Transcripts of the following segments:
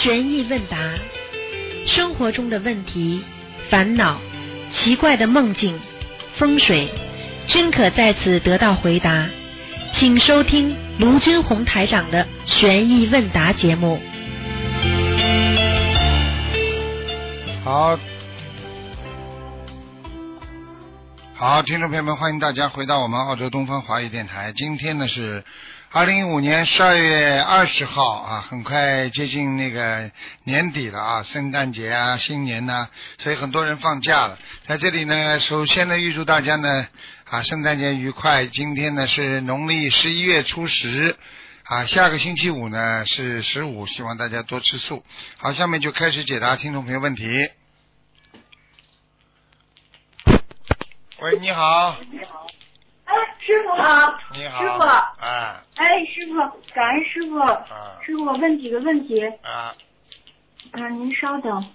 悬疑问答，生活中的问题、烦恼、奇怪的梦境、风水，均可在此得到回答。请收听卢军红台长的悬疑问答节目。 好，听众朋友们，欢迎大家回到我们澳洲东方华语电台。今天呢是2015年12月20号啊，很快接近那个年底了啊，圣诞节啊，新年呐，所以很多人放假了。在这里呢，首先呢，预祝大家呢圣诞节愉快。今天呢是农历11月初10啊，下个星期五呢是15，希望大家多吃素。好，下面就开始解答听众朋友问题。喂，你好。 师傅好。 你好。 师傅。师傅，感恩师傅。师傅，我问几个问题。您稍等。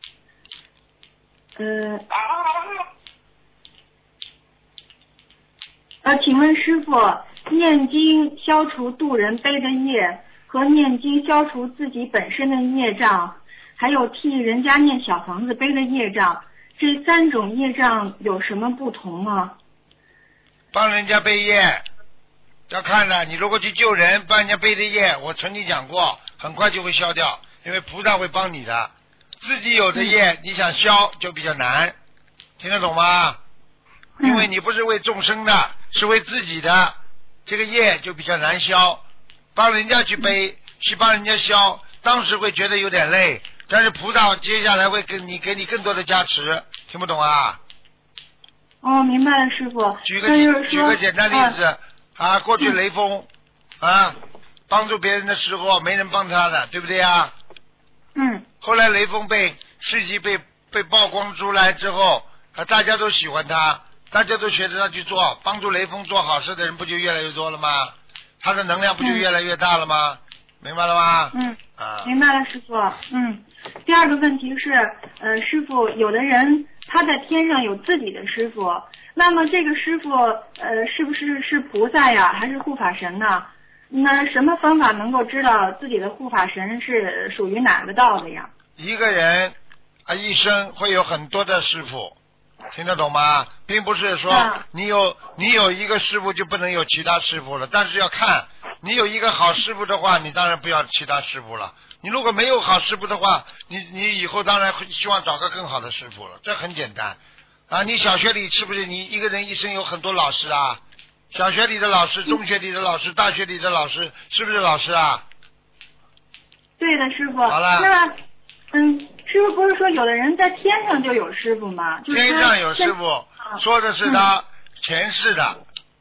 请问师傅，念经消除渡人背的业，和念经消除自己本身的业障，还有替人家念小房子背的业障，这3种业障有什么不同吗？ 帮人家背业要看的，你如果去救人帮人家背的业，我曾经讲过，很快就会消掉，因为菩萨会帮你的。自己有的业你想消就比较难，听得懂吗？因为你不是为众生的，是为自己的，这个业就比较难消。帮人家去背，去帮人家消，当时会觉得有点累，但是菩萨接下来会给你更多的加持，听不懂啊？ 明白了，师傅。 举个简单例子过去雷锋帮助别人的时候没人帮他的，对不对啊？后来雷锋事迹被曝光出来之后大家都喜欢他，大家都学着他去做，帮助雷锋做好事的人不就越来越多了吗？他的能量不就越来越大了吗？明白了吗？ 明白了，师傅。第二个问题是，师傅，有的人他在天上有自己的师傅，那么这个师傅是不是菩萨呀，还是护法神呢？那什么方法能够知道自己的护法神是属于哪个道的呀？ 一个人一生会有很多的师傅，听得懂吗？并不是说你有一个师傅就不能有其他师傅了，但是要看你有一个好师傅的话，你当然不要其他师傅了。你如果没有好师傅的话，你以后当然希望找个更好的师傅了，这很简单你小学里是不是你一个人一生有很多老师啊？小学里的老师、中学里的老师、大学里的老师，是不是老师啊？ 对的，师傅。 好了。 那师傅不是说有的人在天上就有师傅吗？ 天上有师傅，说的是他前世的。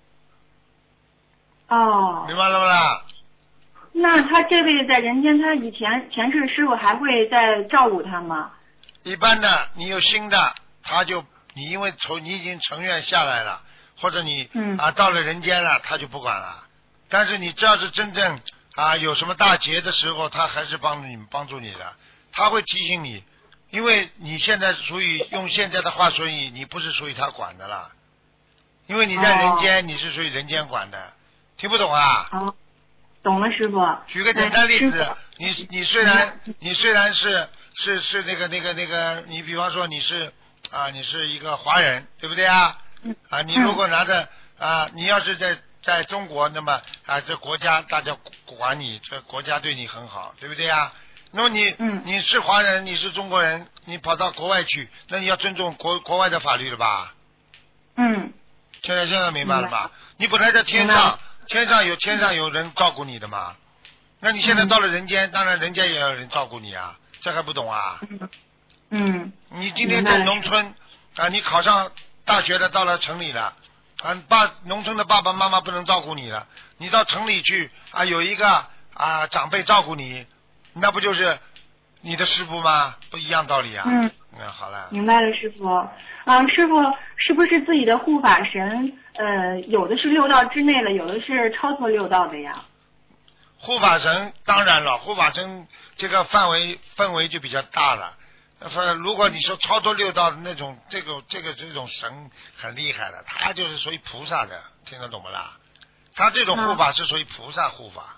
明白了不啦？ 那他这辈子在人间，他以前世师傅还会再照顾他吗？ 一般的，你有新的，你因为你已经成愿下来了，或者你到了人间了，他就不管了。但是你只要是真正有什么大劫的时候，他还是帮助你的，他会提醒你，因为你现在属于用现在的话说，你不是属于他管的了，因为你在人间，你是属于人间管的，听不懂啊？ 懂了，师傅。 举个简单例子，你虽然是那个，你比方说你是一个华人，对不对啊？你如果拿着你要是在中国，那么这国家大家管你，这国家对你很好，对不对啊？那么你是华人，你是中国人，你跑到国外去，那你要尊重国外的法律了吧？现在明白了吧？你本来在天上有人照顾你的嘛，那你现在到了人间，当然人家也有人照顾你啊，这还不懂啊？你今天在农村你考上大学了，到了城里了农村的爸爸妈妈不能照顾你了，你到城里去有一个长辈照顾你，那不就是你的师傅吗？不一样道理啊。好了。 明白了，师傅。师傅是不是自己的护法神有的是6道之内的，有的是超脱6道的呀？ 护法神当然了，护法神这个范围就比较大了。如果你说超脱6道的那种，这种神很厉害的，他就是属于菩萨的，听得懂不啦？他这种护法是属于菩萨护法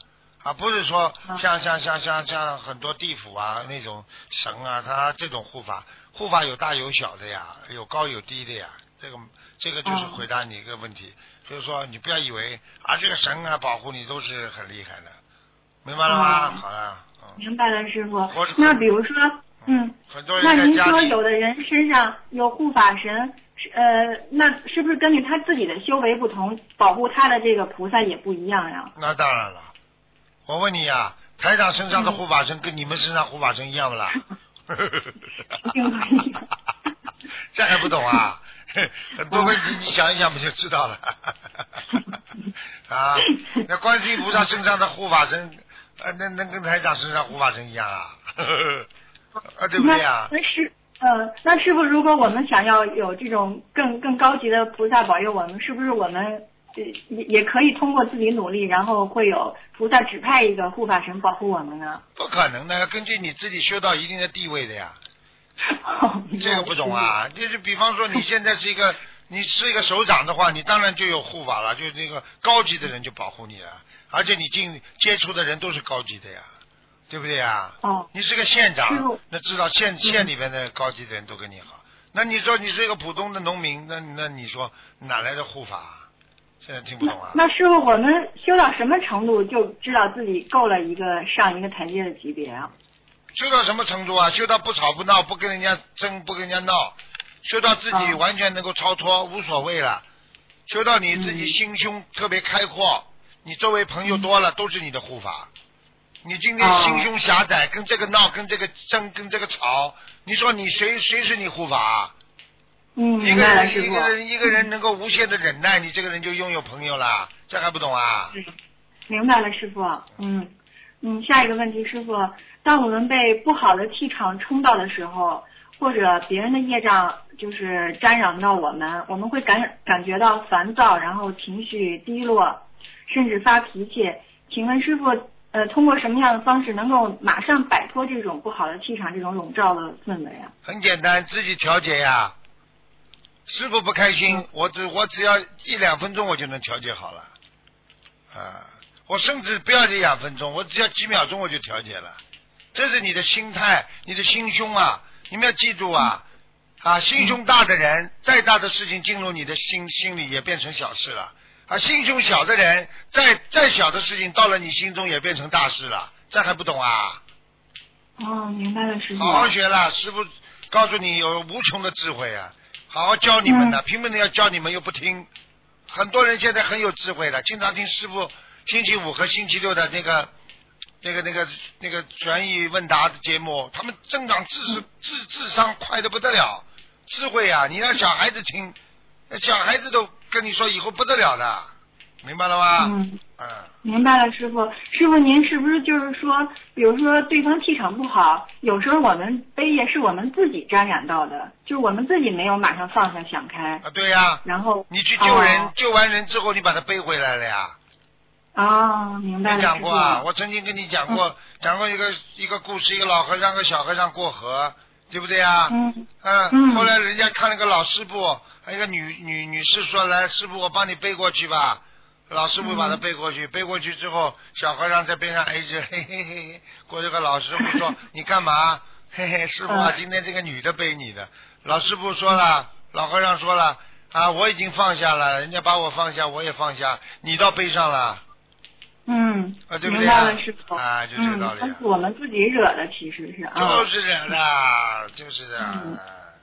啊，不是说像很多地府啊那种神啊，他这种护法有大有小的呀，有高有低的呀。这个就是回答你一个问题，就是说你不要以为啊这个神啊保护你都是很厉害的，明白了吗？好了。 明白了，师傅。那比如说， 很多人那您说有的人身上有护法神，那是不是根据他自己的修为不同，保护他的这个菩萨也不一样呀？ 那当然了。我问你呀，台长身上的护法神跟你们身上护法神一样不啦？ 一定不一样。 这还不懂啊？很多问题你想一想不就知道了？啊，那观世音菩萨身上的护法神，那跟台长身上护法神一样啊？对不对啊？ 那师傅，如果我们想要有这种更高级的菩萨保佑我们，是不是我们也可以通过自己努力，然后会有菩萨指派一个护法神保护我们呢？ 不可能的，要根据你自己修到一定的地位的呀。这个不懂啊，就是比方说你现在是一个首长的话，你当然就有护法了，就是那个高级的人就保护你了，而且你接触的人都是高级的呀，对不对呀？你是个县长，那知道县里边的高级的人都跟你好。那你说你是一个普通的农民，那你说哪来的护法？现在听不懂啊。 那师傅，我们修到什么程度就知道自己够了上一个台阶的级别啊？ 修到什么程度啊？修到不吵不闹，不跟人家争，不跟人家闹，修到自己完全能够超脱，无所谓了。修到你自己心胸特别开阔，你周围朋友多了，都是你的护法。你今天心胸狭窄，跟这个闹，跟这个争，跟这个吵，你说你谁是你护法？一个人能够无限的忍耐，你这个人就拥有朋友了，这还不懂啊？ 明白了，师傅。下一个问题，师傅，当我们被不好的气场冲到的时候，或者别人的业障就是沾染到我们会感觉到烦躁，然后情绪低落，甚至发脾气。请问师傅，通过什么样的方式能够马上摆脱这种不好的气场，这种笼罩的氛围啊？ 很简单，自己调节呀。师傅不开心，我只要1-2分钟我就能调节好了。我甚至不要1-2分钟，我只要几秒钟我就调节了。这是你的心态，你的心胸啊！你们要记住啊！心胸大的人，再大的事情进入你的心里也变成小事了。心胸小的人，再小的事情到了你心中也变成大事了。这还不懂啊？ 明白了，师傅。 好好学了，师傅告诉你有无穷的智慧啊！好好教你们的，拼命的要教你们又不听。很多人现在很有智慧的，经常听师傅星期5和星期6的那个悬疑问答的节目，他们增长智商快得不得了，智慧啊！你让小孩子听，小孩子都跟你说以后不得了的，明白了吗？ 明白了，师傅。师傅，您是不是就是说，比如说对方气场不好，有时候我们悲业是我们自己沾染到的，就是我们自己没有马上放下想开。 对呀。 然后你去救人，救完人之后你把他背回来了呀。 明白了。 没讲过啊？我曾经跟你讲过一个故事，一个老和尚和小和尚过河，对不对啊？后来人家看了个老师傅，一个女士说：“来，师傅，我帮你背过去吧。”老师傅把他背过去，背过去之后，小和尚在边上一直嘿嘿嘿。过这个老师傅说：“你干嘛？”嘿嘿，师傅啊，今天这个女的背你的。老师傅说了，老和尚说了我已经放下了，人家把我放下，我也放下，你倒背上了。对不对？ 明白了，师傅。 就这个道理。 但是我们自己惹的，其实是就是惹的，就是这样。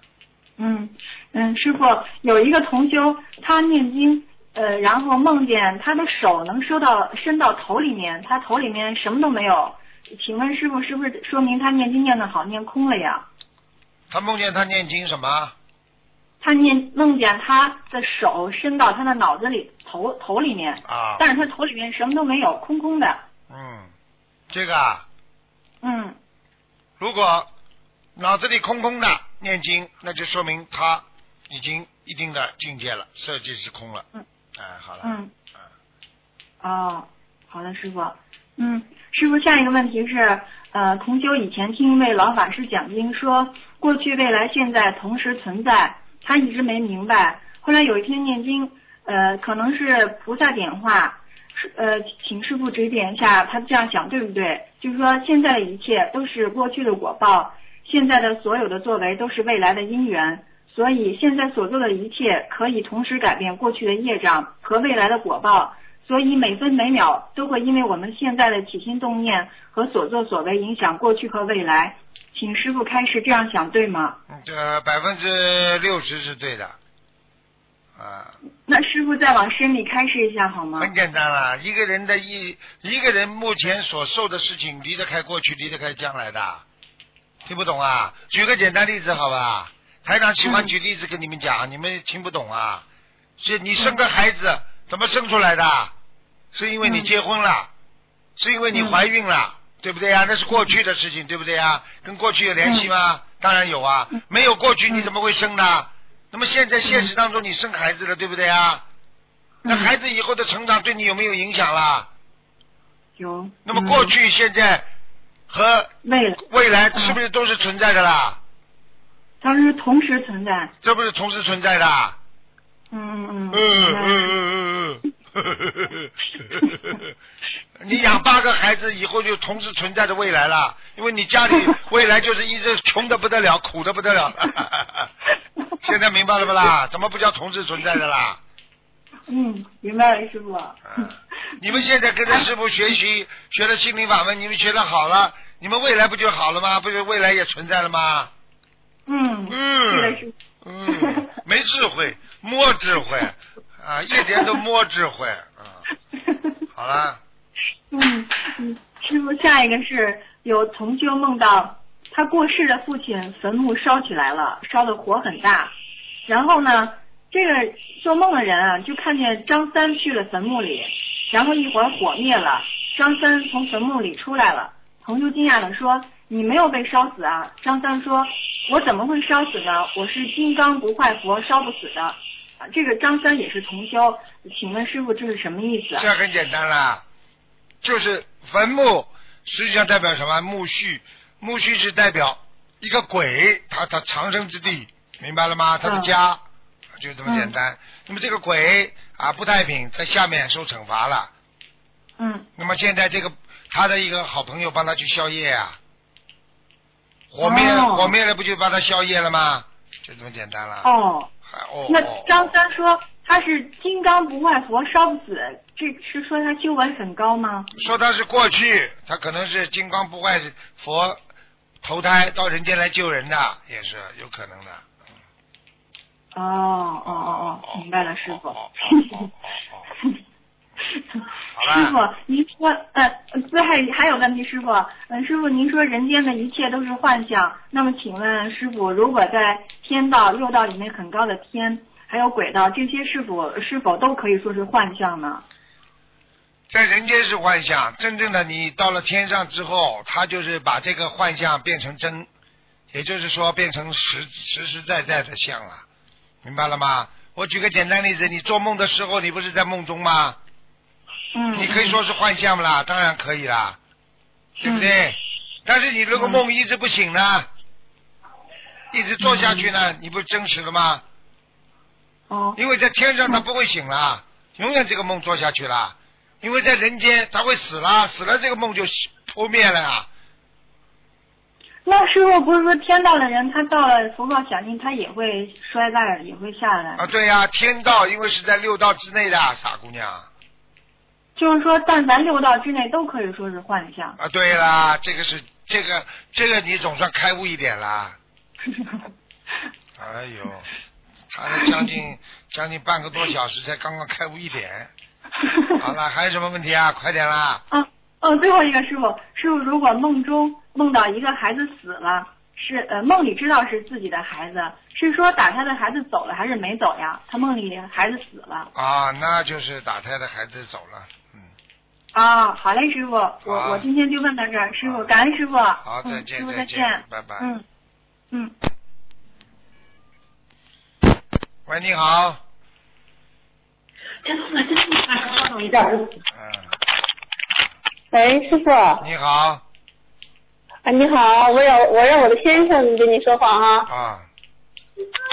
师傅，有一个同修，他念经。然后梦见他的手能伸到头里面，他头里面什么都没有。请问师傅，是不是说明他念经念得好，念空了呀？ 他梦见他念经什么？ 他梦见他的手伸到他的脑子里头里面但是他头里面什么都没有，空空的。 这个如果脑子里空空的念经，那就说明他已经一定的境界了，色即是空了。好了。 好的，师傅。师傅，下一个问题是，同修以前听一位老法师讲经说，过去、未来、现在同时存在，他一直没明白。后来有一天念经，可能是菩萨点化， 请师父指点一下，他这样想对不对？就是说现在的一切都是过去的果报，现在的所有的作为都是未来的因缘，所以现在所做的一切可以同时改变过去的业障和未来的果报，所以每分每秒都会因为我们现在的起心动念和所作所为影响过去和未来。请师父开示，这样想对吗 ？60%是对的。 那师父再往深里开示一下好吗？ 很简单了，一个人目前所受的事情离得开过去，离得开将来的，听不懂啊？举个简单例子好吧？台长喜欢举例子跟你们讲，你们听不懂啊？是你生个孩子怎么生出来的？是因为你结婚了，是因为你怀孕了，对不对啊？那是过去的事情，对不对啊？跟过去有联系吗？当然有啊，没有过去你怎么会生呢？那么现在现实当中你生孩子了，对不对啊？那孩子以后的成长对你有没有影响啦？ 有。 那么过去、现在和未来是不是都是存在的啦？ 它是同时存在。 这不是同时存在的？你养8个孩子以后就同时存在着未来了，因为你家里未来就是一直穷得不得了，苦得不得了。现在明白了不啦？怎么不叫同时存在的啦？ 明白了师傅。 你们现在跟着师傅学习，学了心灵法门，你们学得好了，你们未来不就好了吗？不是未来也存在了吗？没智慧，摸智慧啊，一点都摸智慧啊。好了。 师傅，下一个是有同修梦到他过世的父亲坟墓烧起来了，烧的火很大。然后呢，这个做梦的人啊，就看见张三去了坟墓里，然后一会儿火灭了，张三从坟墓里出来了。同修惊讶地说：“你没有被烧死啊？”张三说：“我怎么会烧死呢？我是金刚不坏佛，烧不死的。”这个张三也是同修，请问师傅这是什么意思？ 这很简单啦，就是坟墓实际上代表什么？墓穴，墓穴是代表一个鬼，他藏身之地，明白了吗？他的家，就这么简单。那么这个鬼不太平，在下面受惩罚了。那么现在这个他的一个好朋友帮他去消业啊，火灭了不就帮他消业了吗？就这么简单了。 那张三说他是金刚不坏佛，烧不死，这是说他修为很高吗？ 说他是过去，他可能是金刚不坏佛投胎到人间来救人的，也是有可能的。 明白了，师傅。 好师傅，您说，还有问题，师傅，师傅，您说人间的一切都是幻象，那么请问师傅，如果在天道、六道里面很高的天，还有轨道，这些是否都可以说是幻象呢？ 在人间是幻象，真正的你到了天上之后，他就是把这个幻象变成真，也就是说变成实实在在的像了，明白了吗？我举个简单例子，你做梦的时候，你不是在梦中吗？你可以说是幻象啦，当然可以啦，对不对？但是你如果梦一直不醒呢，一直做下去呢，你不是真实了吗？因为在天上他不会醒了，永远这个梦做下去了。因为在人间他会死了，死了这个梦就破灭了呀。 那师傅不是说天道的人，他到了福报响应，他也会衰败，也会下来啊？对呀，天道因为是在六道之内的，傻姑娘。 就是说，但凡六道之内都可以说是幻象啊。对啦，这个你总算开悟一点啦。哎呦，谈了将近半个多小时，才刚刚开悟一点。好了，还有什么问题啊？快点啦！ 最后一个师傅，如果梦到一个孩子死了，是梦里知道是自己的孩子，是说打胎的孩子走了还是没走呀？他梦里孩子死了。 那就是打胎的孩子走了。 好嘞，师傅，我今天就问到这儿，师傅，感恩师傅。 好，再见， 师傅再见，拜拜。喂，你好。 等一下。喂，师傅。 你好。 你好，我让我的先生跟你说话哈。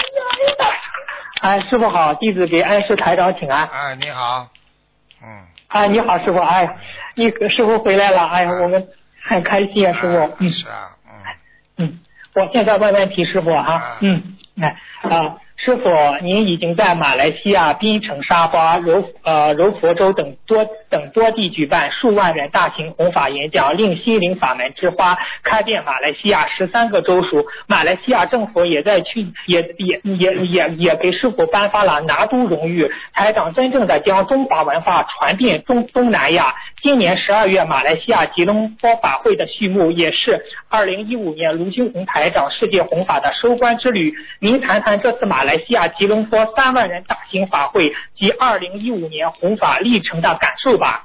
师傅好，弟子给安师台长请安。 你好。 你好，师傅。哎呀，师傅回来了，哎呀，我们很开心啊，师傅。 是啊， 我现在问问题，师傅哈。师傅，您已经在马来西亚槟城、沙巴、柔佛州等多地举办数万人大型弘法演讲，令心灵法门之花开遍马来西亚13个州属。马来西亚政府也在也给师傅颁发了拿督荣誉。台长真正的将中华文化传遍东南亚。今年12月，马来西亚吉隆坡法会的序幕，也是2015年卢军宏台长世界弘法的收官之旅。您谈谈这次马来西亚吉隆坡3万人大型法会及2015年弘法历程的感受吧。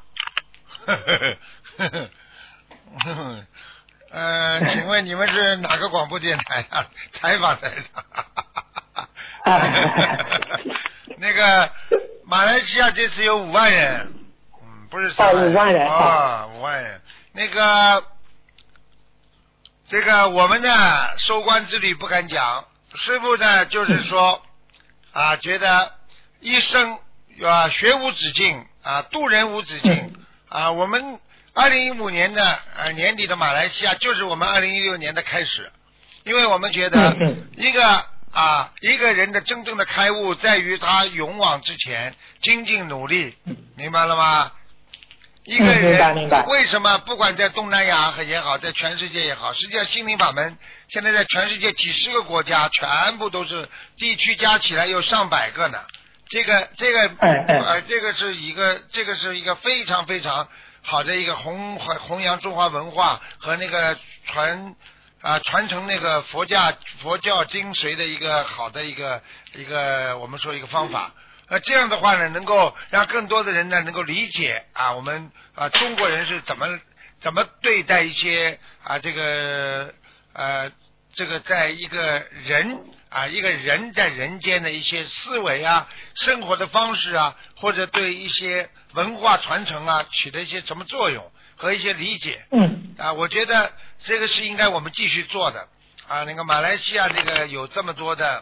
请问你们是哪个广播电台啊？采访台长。那个马来西亚这次有5万人，不是3万人。5万人。那个这个我们呢收官之旅不敢讲，师父呢就是说觉得一生学无止境渡人无止境我们2015年的年底的马来西亚就是我们2016年的开始，因为我们觉得一个人的真正的开悟在于他勇往直前，精进努力，明白了吗？一个人为什么不管在东南亚也好，在全世界也好，实际上心灵法门现在在全世界几十个国家全部都是地区加起来有上百个呢。这个是一个非常非常好的一个弘扬中华文化和那个传承那个佛教精髓的一个好的一个我们说一个方法。这样的话呢，能够让更多的人呢能够理解我们中国人是怎么对待一些这个在一个人在人间的一些思维生活的方式或者对一些文化传承起的一些什么作用和一些理解。我觉得这个是应该我们继续做的那个马来西亚这个有这么多的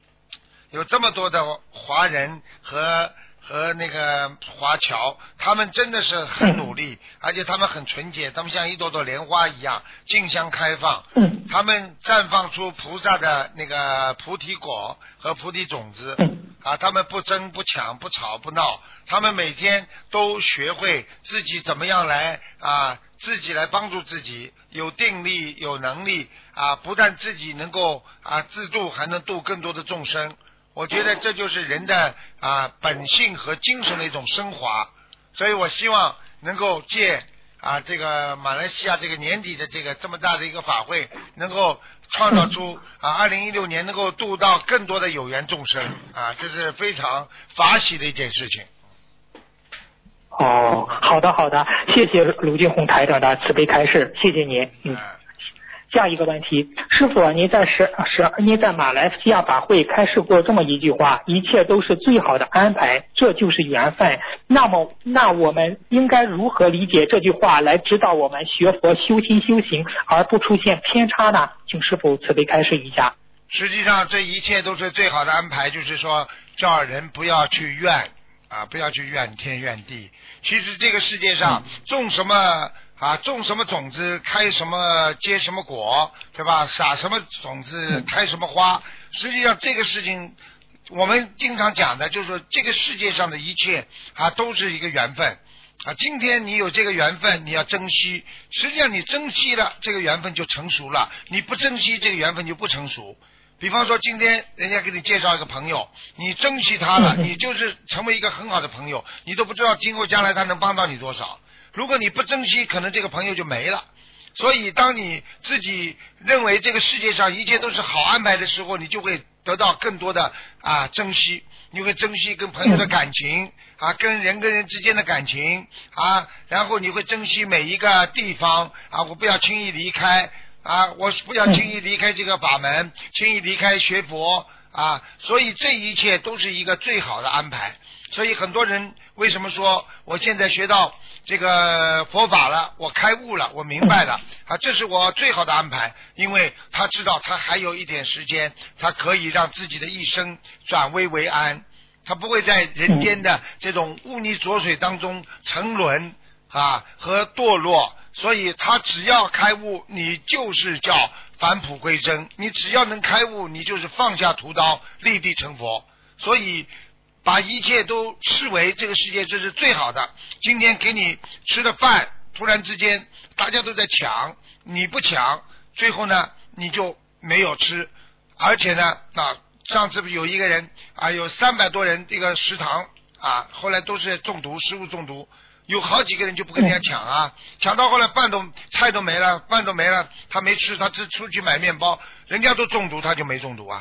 华人和那个华侨，他们真的是很努力，而且他们很纯洁，他们像一朵朵莲花一样竞相开放，他们绽放出菩萨的那个菩提果和菩提种子他们不争不抢不吵不闹，他们每天都学会自己怎么样来自己来帮助自己，有定力有能力不但自己能够自度，还能度更多的众生。我觉得这就是人的本性和精神的一种升华，所以我希望能够借这个马来西亚这个年底的这么大的一个法会，能够创造出2016年能够度到更多的有缘众生这是非常法喜的一件事情。 好的，谢谢卢俊宏台长的慈悲开示，谢谢您。下一个问题，师傅，您在马来西亚法会开示过这么一句话：一切都是最好的安排，这就是缘分。那我们应该如何理解这句话，来指导我们学佛修心修行，而不出现偏差呢？请师傅慈悲开示一下。 实际上，这一切都是最好的安排，就是说叫人不要去怨不要去怨天怨地。其实这个世界上种什么种子开什么结什么果，对吧？撒什么种子开什么花。实际上这个事情我们经常讲的就是说，这个世界上的一切都是一个缘分今天你有这个缘分，你要珍惜。实际上你珍惜了，这个缘分就成熟了；你不珍惜，这个缘分就不成熟。比方说今天人家给你介绍一个朋友，你珍惜他了，你就是成为一个很好的朋友，你都不知道今后将来他能帮到你多少。如果你不珍惜，可能这个朋友就没了。所以当你自己认为这个世界上一切都是好安排的时候，你就会得到更多的珍惜，你会珍惜跟朋友的感情跟人跟人之间的感情然后你会珍惜每一个地方我不要轻易离开我不要轻易离开这个法门，轻易离开学佛所以这一切都是一个最好的安排。所以很多人为什么说我现在学到这个佛法了，我开悟了，我明白了这是我最好的安排。因为他知道他还有一点时间，他可以让自己的一生转危为安他不会在人间的这种污泥浊水当中沉沦和堕落，所以他只要开悟，你就是叫返璞归真，你只要能开悟，你就是放下屠刀立地成佛。所以把一切都视为这个世界这是最好的。今天给你吃的饭，突然之间大家都在抢，你不抢，最后呢你就没有吃。而且呢上次有一个人有300多人这个食堂后来都是中毒，食物中毒，有好几个人就不跟人家抢抢到后来菜都没了，饭都没了，他没吃，他只出去买面包，人家都中毒，他就没中毒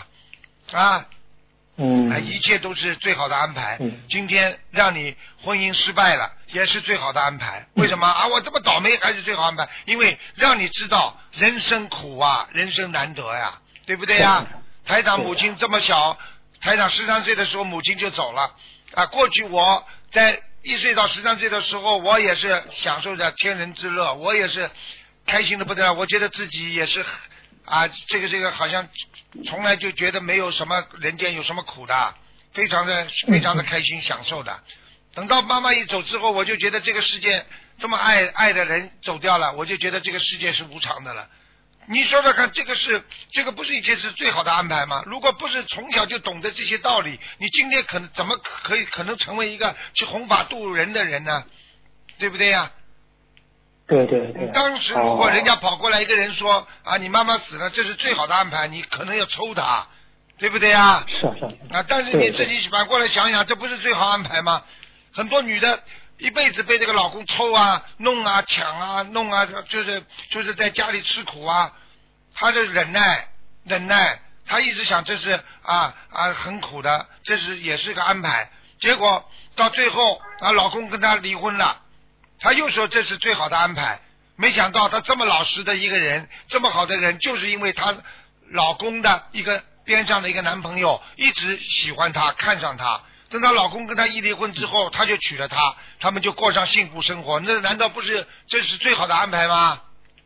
一切都是最好的安排。今天让你婚姻失败了，也是最好的安排。为什么我这么倒霉还是最好安排？因为让你知道人生苦人生难得呀，对不对呀？台长母亲这么小，台长13岁的时候母亲就走了过去我在1岁到13岁的时候，我也是享受着天伦之乐，我也是开心的不得了，我觉得自己也是这个好像从来就觉得没有什么人间有什么苦的，非常的开心享受的。等到妈妈一走之后，我就觉得这个世界这么爱的人走掉了，我就觉得这个世界是无常的了。你说说看，这个不是一件是最好的安排吗？如果不是从小就懂得这些道理，你今天怎么可能成为一个去弘法度人的人呢？对不对呀？ 对对对。 当时如果人家跑过来一个人说你妈妈死了，这是最好的安排，你可能要抽他，对不对呀？ 是但是你自己反过来想想，这不是最好安排吗？很多女的一辈子被这个老公抽弄抢弄就是在家里吃苦她就忍耐，她一直想这是很苦的，这是也是个安排。结果到最后老公跟她离婚了，她又说这是最好的安排。没想到她这么老实的一个人，这么好的人，就是因为她老公的一个边上的一个男朋友一直喜欢她，看上她。等她老公跟她一离婚之后，她就娶了她，他们就过上幸福生活。那难道不是这是最好的安排吗？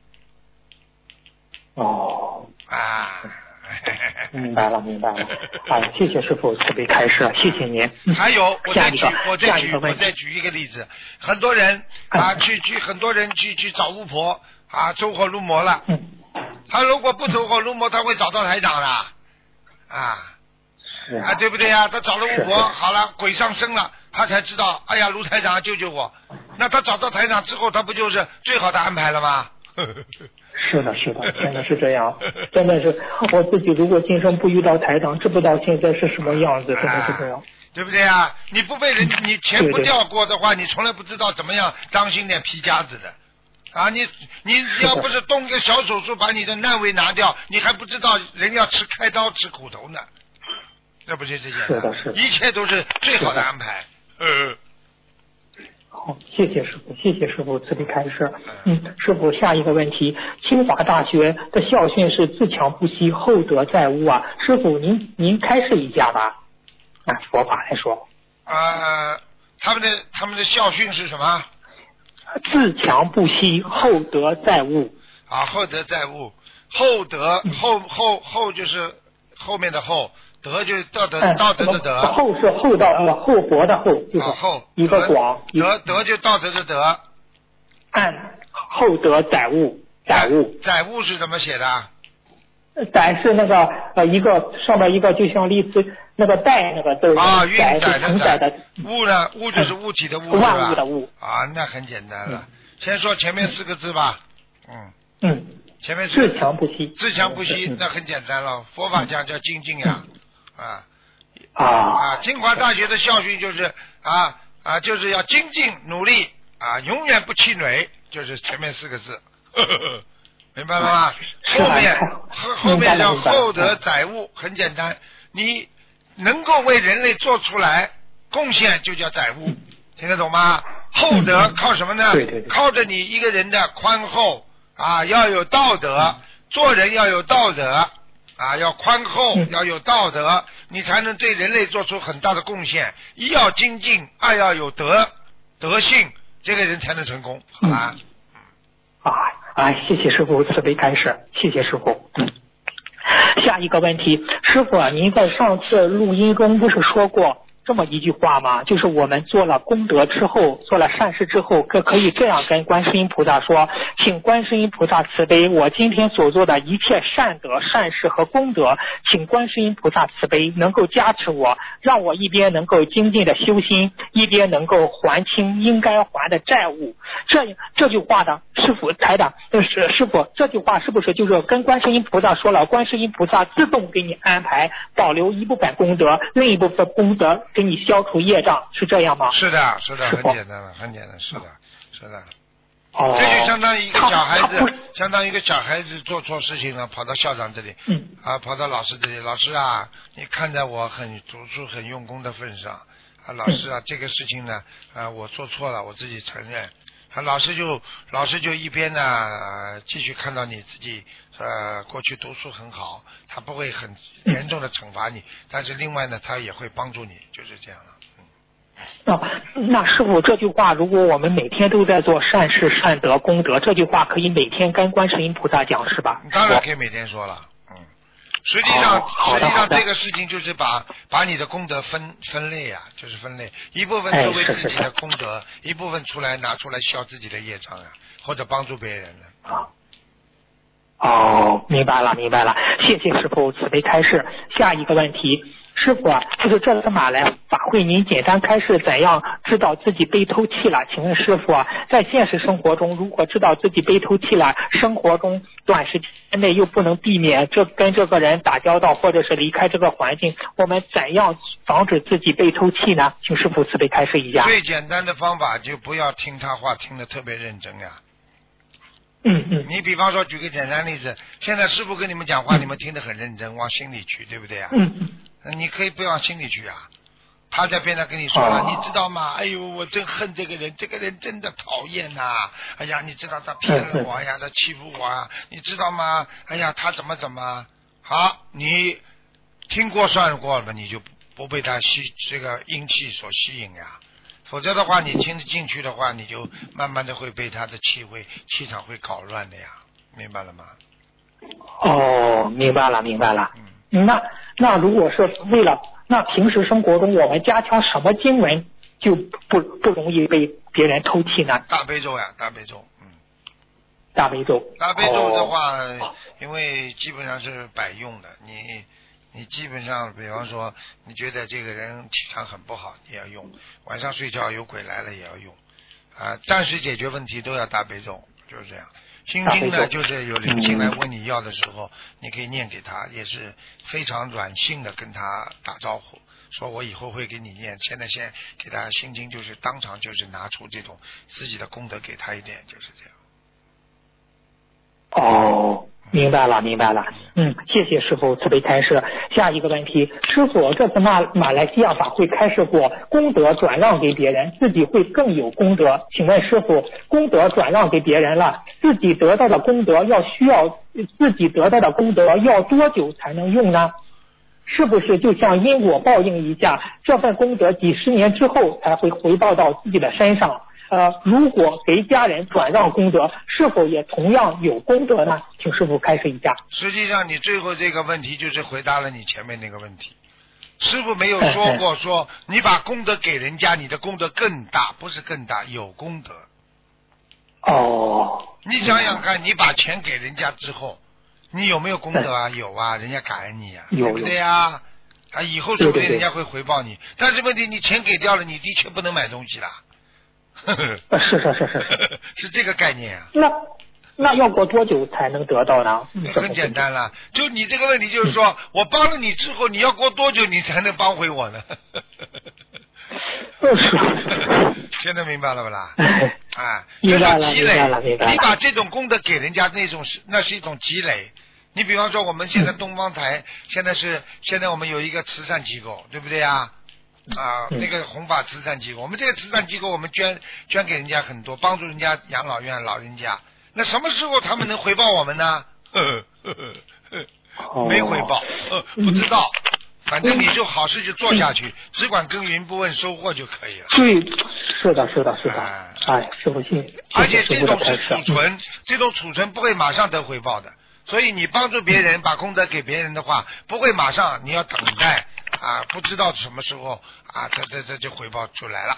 明白了。谢谢师父慈悲开示，谢谢您。 还有我再举一个例子，很多人很多人去找巫婆走火入魔了。他如果不走火入魔，他会找到台长的对不对呀？他找了巫婆，好了，鬼上身了，他才知道，哎呀，卢台长救救我。那他找到台长之后，他不就是最好的安排了吗？ 是的，真的是这样，真的是我自己如果今生不遇到台长，知不道现在是什么样子，真的是这样， 对不对啊？你不被人，你钱不掉过的话，你从来不知道怎么样当心点皮夹子的你要不是动个小手术把你的难为拿掉，你还不知道人要开刀吃苦头呢。这不是这些， 是的， 一切都是最好的安排。 好，谢谢师父慈悲开示。师父，下一个问题，清华大学的校训是自强不息，厚德载物师父您开示一下吧。佛法来说。 他们的校训是什么？ 自强不息，厚德载物。 厚德载物，厚德厚就是后面的厚。德就是道德的德， 厚是厚道厚薄的厚，就是厚一个广， 德就道德的德。 厚德载物， 载物是怎么写的？ 载是那个一个上面一个就像类似那个带那个字运载承载的。 物呢？物就是物体的物， 万物的物。 那很简单了。先说前面4个字吧。前面自强不息。 自强不息，那很简单了。佛法讲叫精进呀。清华大学的校训就是就是要精进努力永远不气馁，就是前面4个字。明白了吗？后面叫厚德载物，很简单，你能够为人类做出来贡献就叫载物，听得懂吗？厚德靠什么呢？ 对， 靠着你一个人的宽厚要有道德，做人要有道德要宽厚，要有道德，你才能对人类做出很大的贡献。一要精进，二要有德性，这个人才能成功。好吧？ 谢谢师父慈悲开示，谢谢师父。下一个问题，师父您在上次录音中不是说过， 这么一句话吗？就是我们做了功德之后，做了善事之后，可以这样跟观世音菩萨说，请观世音菩萨慈悲，我今天所做的一切善德、善事和功德，请观世音菩萨慈悲，能够加持我，让我一边能够精进的修心，一边能够还清应该还的债务。这句话呢，师父台长，师父这句话是不是就是跟观世音菩萨说了，观世音菩萨自动给你安排，保留一部分功德，另一部分功德给你消除业障，是这样吗？ 是的，是的，很简单了，很简单，是的，是的。 哦， 这就相当于一个小孩子，相当于一个小孩子做错事情了，跑到校长这里，跑到老师这里，老师啊，你看在我很读书很用功的份上，老师啊，这个事情呢，我做错了，我自己承认。老师就一边呢继续看到你自己过去读书很好，他不会很严重的惩罚你，但是另外呢他也会帮助你，就是这样了。 那师父这句话，如果我们每天都在做善事善德功德，这句话可以每天跟观世音菩萨讲是吧？ 当然可以每天说了。实际上这个事情就是把你的功德分类啊，就是分类，一部分作为自己的功德，一部分拿出来消自己的业障啊，或者帮助别人的。 明白了，谢谢师父慈悲开示。下一个问题，师父啊，就是这次马来法会，您简单开示怎样知道自己被偷气了？请问师父啊，在现实生活中，如果知道自己被偷气了，生活中短时间内又不能避免跟这个人打交道，或者是离开这个环境，我们怎样防止自己被偷气呢？请师父慈悲开示一下。 最简单的方法就不要听他话听得特别认真呀。你比方说举个简单例子，现在师父跟你们讲话，你们听得很认真，往心里去，对不对啊？你可以不往心里去啊。他在边上跟你说了，你知道吗？哎呦，我真恨这个人，这个人真的讨厌呐！哎呀，你知道他骗了我呀，他欺负我啊，你知道吗？哎呀，他怎么？好，你听过算过了，你就不被他这个阴气所吸引呀。否则的话，你听得进去的话，你就慢慢的会被他的气场会搞乱的呀，明白了吗？ 明白了。那如果是为了那平时生活中我们加强什么经文就不容易被别人偷气呢？ 大悲咒呀，大悲咒。 大悲咒的话，因为基本上是百用的，你基本上比方说你觉得这个人气场很不好，你要用，晚上睡觉有鬼来了也要用暂时解决问题都要大悲咒，就是这样。心经呢，就是有灵性来问你要的时候，你可以念给他，也是非常软性的跟他打招呼，说我以后会给你念，现在先给他心经，就是当场就是拿出这种自己的功德给他一点，就是这样。 明白了。谢谢师父慈悲开示。下一个问题，师父这次马来西亚法会开示过，功德转让给别人，自己会更有功德。请问师父，功德转让给别人了，自己得到的功德要多久才能用呢？是不是就像因果报应一下，这份功德几十年之后才会回报到自己的身上？如果给家人转让功德，是否也同样有功德呢？请师父开示一下。 实际上你最后这个问题就是回答了你前面那个问题，师父没有说过说你把功德给人家，你的功德更大，不是更大，有功德。你想想看，你把钱给人家之后，你有没有功德啊？有啊，人家感恩你啊，对不对啊？以后说不定人家会回报你，但是问题你钱给掉了，你的确不能买东西了。是这个概念啊。 那要过多久才能得到呢？ 很简单了，就你这个问题就是说，我帮了你之后，你要过多久你才能帮回我呢？现在明白了不啦？这叫积累。你把这种功德给人家，那是一种积累。你比方说我们现在东方台现在我们有一个慈善机构，对不对啊？那个弘法慈善机构，我们这个慈善机构我们捐给人家很多，帮助人家养老院老人家，那什么时候他们能回报我们呢？没回报，不知道，反正你就好事就做下去，只管耕耘不问收获就可以了。 对，是的。师父信。 而且这种是这种储存不会马上得回报的，所以你帮助别人把功德给别人的话，不会马上，你要等待啊，不知道什么时候啊，这就回报出来了。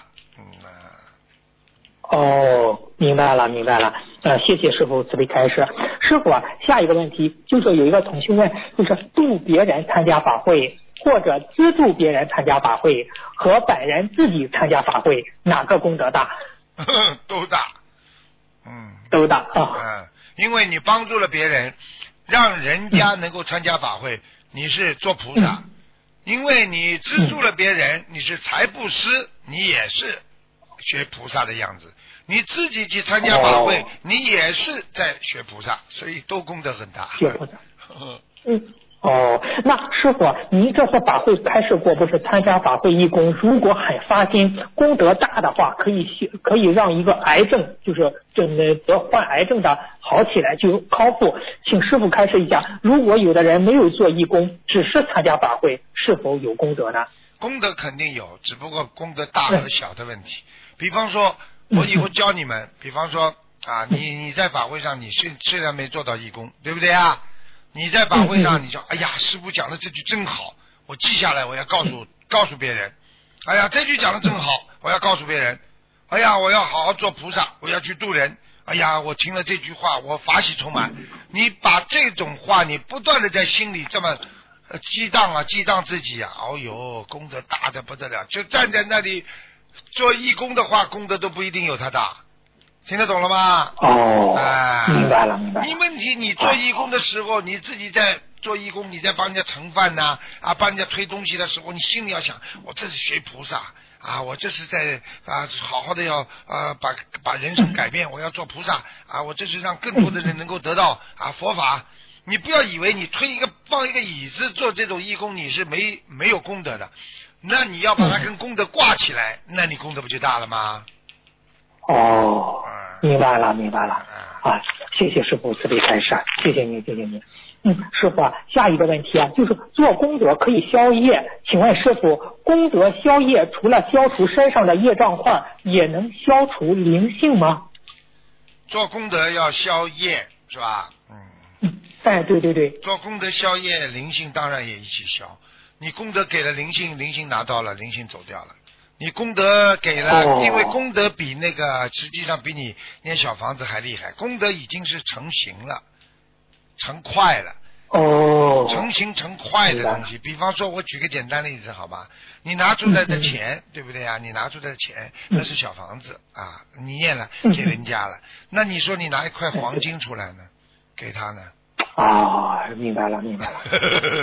哦，明白了。谢谢师傅慈悲开示。师傅啊，下一个问题就是有一个同学问，就是度别人参加法会或者资助别人参加法会和本人自己参加法会，哪个功德大？ 都大。 都大啊。 因为你帮助了别人，让人家能够参加法会，你是做菩萨。因为你资助了别人，你是财布施，你也是学菩萨的样子。你自己去参加法会，你也是在学菩萨，所以都功德很大。 学菩萨。那师傅，您这次法会开示过，不是参加法会义工，如果很发心，功德大的话，可以让一个癌症，就是得患癌症的好起来就康复。请师傅开示一下，如果有的人没有做义工，只是参加法会，是否有功德呢？ 功德肯定有，只不过功德大和小的问题。比方说，我以后教你们，比方说啊，你在法会上，你虽然没做到义工，对不对啊？你在法会上，你说哎呀，师父讲的这句真好，我记下来，我要告诉别人。哎呀，这句讲的真好，我要告诉别人。哎呀，我要好好做菩萨，我要去度人。哎呀，我听了这句话，我法喜充满。你把这种话，你不断的在心里这么激荡自己啊，哦哟，功德大的不得了。就站在那里做义工的话，功德都不一定有他大。听得懂了吗？ 明白了。 你问题，你做义工的时候，你自己在做义工，你在帮人家盛饭呐，帮人家推东西的时候，你心里要想，我这是学菩萨啊，我这是在好好的要把人生改变，我要做菩萨啊，我这是让更多的人能够得到佛法。你不要以为你放一个椅子做这种义工，你是没有功德的，那你要把它跟功德挂起来，那你功德不就大了吗？ 明白了谢谢师父慈悲开示，谢谢你。师父下一个问题就是做功德可以消业，请问师父，功德消业除了消除身上的业障块，也能消除灵性吗？ 做功德要消业是吧？ 对。 做功德消业，灵性当然也一起消。你功德给了灵性，灵性拿到了，灵性走掉了。你功德给了，因为功德比那个实际上比你念小房子还厉害，功德已经是成型了，成块了。成型成块的东西。比方说，我举个简单的例子，好吧？你拿出来的钱，对不对啊？你拿出来的钱，那是小房子啊，你念了给人家了。那你说你拿一块黄金出来呢，给他呢？ 明白了。 明白了。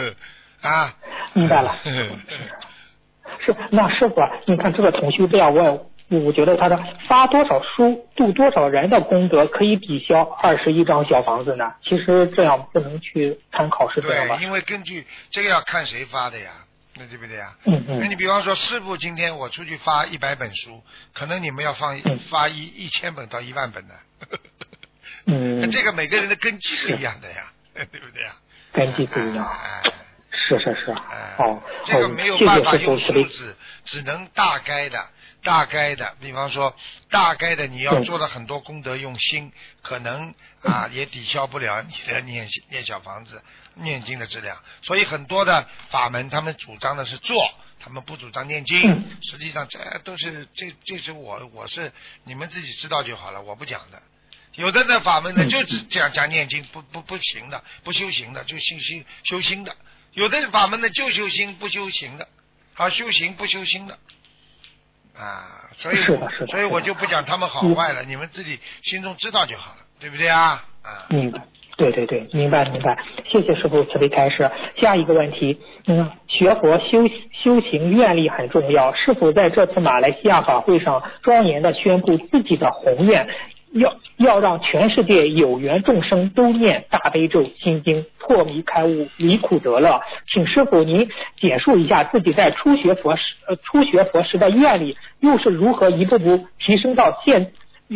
那师傅，你看这个同学这样问，我觉得他的发多少书度多少人的功德可以抵消21张小房子呢？其实这样不能去参考，是这样吧？ 对，因为根据这个要看谁发的呀，那对不对呀？那你比方说师傅今天我出去发100本书，可能你们要发1000本到1万本的。这个每个人的根基不一样的呀，对不对呀？ 根基不一样。是。 这个没有办法用数字，只能大概的。比方说大概的你要做了很多功德用心，可能也抵消不了你的念小房子念经的质量。所以很多的法门他们主张的是做，他们不主张念经。实际上这都是这是我是你们自己知道就好了，我不讲的。有的那法门呢就只讲念经，不行的，不修行的，就修心的。有的法门呢就修心不修行的，修行不修心的所以我就不讲他们好坏了，你们自己心中知道就好了，对不对啊？ 对，明白。谢谢师父慈悲开示。下一个问题，学佛修行愿力很重要，是否在这次马来西亚法会上庄严的宣布自己的宏愿，要让全世界有缘众生都念大悲咒心经，破迷开悟，离苦得乐。请师父您简述一下自己在初学佛时的愿力，又是如何一步步提升到现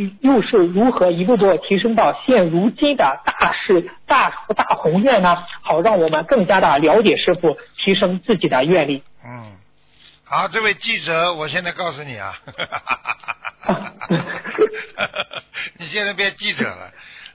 如今的大宏愿呢？好让我们更加的了解师父，提升自己的愿力。 好，这位记者，我现在告诉你你现在变记者了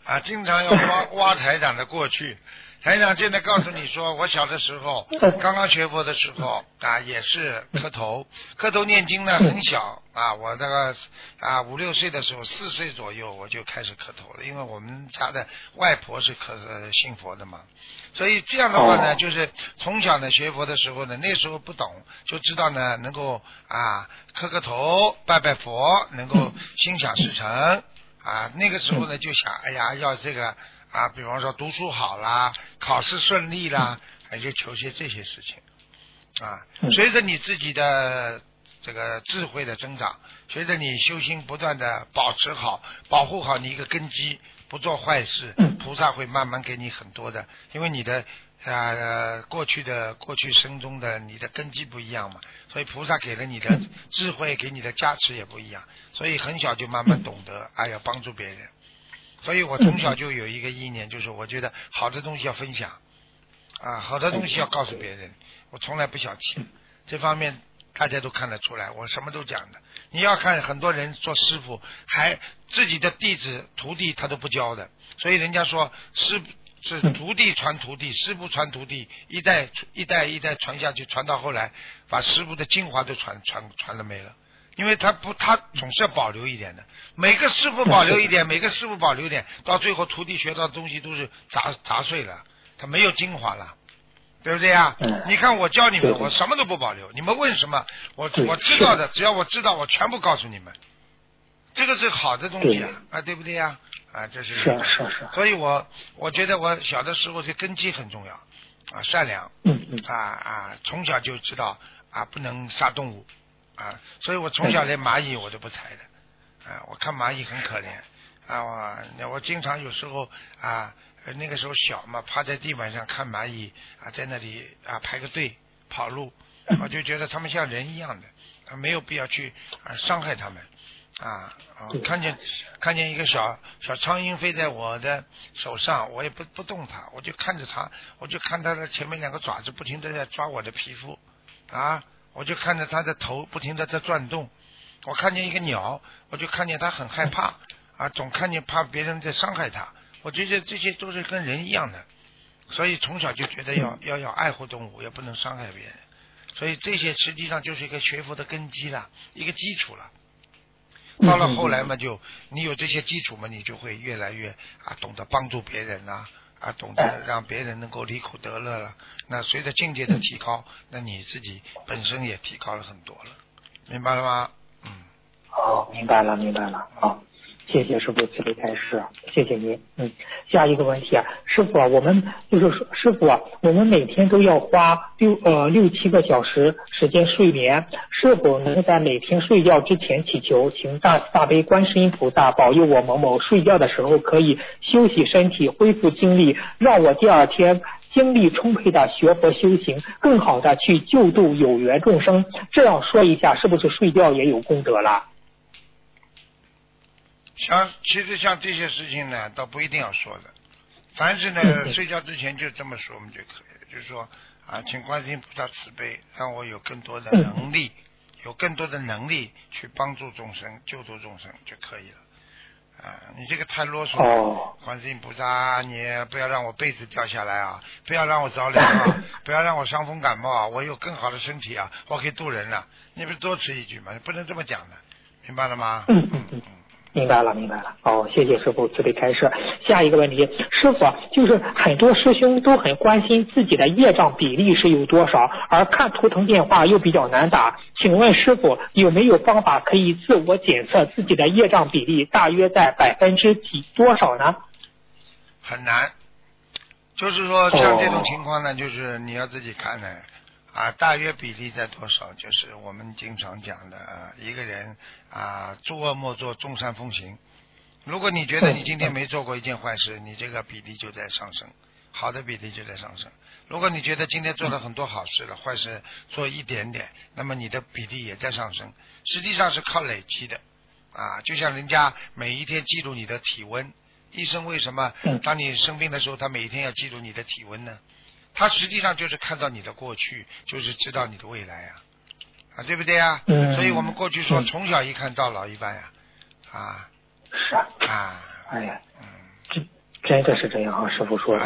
啊，经常要挖台长的过去。台长现在告诉你说，我小的时候，刚刚学佛的时候啊，也是磕头念经呢，很小啊，我这个啊5、6岁的时候，4岁左右我就开始磕头了，因为我们家的外婆是信佛的嘛，所以这样的话呢，就是从小呢学佛的时候呢，那时候不懂，就知道呢能够啊磕个头拜拜佛，能够心想事成啊，那个时候呢就想，哎呀要这个。啊，比方说读书好啦，考试顺利啦，就求些这些事情啊。随着你自己的这个智慧的增长，随着你修心不断的保持好、保护好你一个根基，不做坏事，菩萨会慢慢给你很多的，因为你的过去生中的你的根基不一样嘛，所以菩萨给了你的智慧，给你的加持也不一样，所以很小就慢慢懂得，要帮助别人。所以我从小就有一个意念，就是我觉得好的东西要分享啊，好的东西要告诉别人，我从来不小气，这方面大家都看得出来，我什么都讲的。你要看很多人做师傅，还自己的弟子徒弟他都不教的，所以人家说是徒弟传徒弟，师傅传徒弟，一代传下去，传到后来把师傅的精华都传了没了。因为他总是要保留一点的，每个师傅保留一点，每个师傅保留一点，到最后徒弟学到的东西都是杂碎了，他没有精华了，对不对呀？你看我教你们，我什么都不保留，你们问什么，我知道的，只要我知道，我全部告诉你们，这个是好的东西啊，对不对呀？啊，这是。所以我觉得我小的时候这根基很重要啊，善良，从小就知道啊，不能杀动物。啊，所以我从小连蚂蚁我都不踩的，啊，我看蚂蚁很可怜，啊，我经常有时候啊，那个时候小嘛，趴在地板上看蚂蚁啊，在那里啊排个队跑路，我就觉得他们像人一样的，没有必要去伤害他们，看见一个小苍蝇飞在我的手上，我也不动它，我就看着它，我就看它的前面2个爪子不停地在抓我的皮肤，啊。我就看着他的头不停地在转动，我看见一个鸟，我就看见他很害怕啊，总看见怕别人在伤害他。我觉得这些都是跟人一样的，所以从小就觉得要爱护动物，也不能伤害别人。所以这些实际上就是一个学佛的根基了，一个基础了。到了后来嘛，你有这些基础嘛，你就会越来越懂得帮助别人啊，懂得让别人能够离苦得乐了。那随着境界的提高，那你自己本身也提高了很多了，明白了吗？ 好，明白了。好，谢谢师父慈悲开示，谢谢您。下一个问题师父我们就是说，师父我们每天都要花6、7个小时时间睡眠，是否能在每天睡觉之前祈求，请大慈大悲观世音菩萨保佑我某某睡觉的时候可以休息身体，恢复精力，让我第二天精力充沛的学佛修行，更好的去救度有缘众生。这样说一下，是不是睡觉也有功德了？ 其实像这些事情呢，倒不一定要说的。凡是呢，睡觉之前就这么说我们就可以了，就是说请观世音菩萨慈悲，让我有更多的能力，去帮助众生、救度众生就可以了。你这个太啰嗦了，观世音菩萨，你不要让我被子掉下来啊，不要让我着凉啊，不要让我伤风感冒啊，我有更好的身体啊，我可以度人了。你不是多此一举吗？不能这么讲的，明白了吗？ 明白了。谢谢师父慈悲开示。下一个问题，师父就是很多师兄都很关心自己的业障比例是有多少，而看图腾电话又比较难打，请问师父有没有方法可以自我检测自己的业障比例大约在多少呢？ 很难，就是说像这种情况呢，就是你要自己看呢。大约比例在多少？就是我们经常讲的一个人诸恶莫作，众善奉行。如果你觉得你今天没做过一件坏事，你这个比例就在上升，好的比例就在上升。如果你觉得今天做了很多好事了，坏事做一点点，那么你的比例也在上升。实际上是靠累积的就像人家每一天记录你的体温，医生为什么当你生病的时候他每一天要记录你的体温呢？他实际上就是看到你的过去，就是知道你的未来对不对所以我们过去说从小一看到老一般真的是这样啊，师傅说的。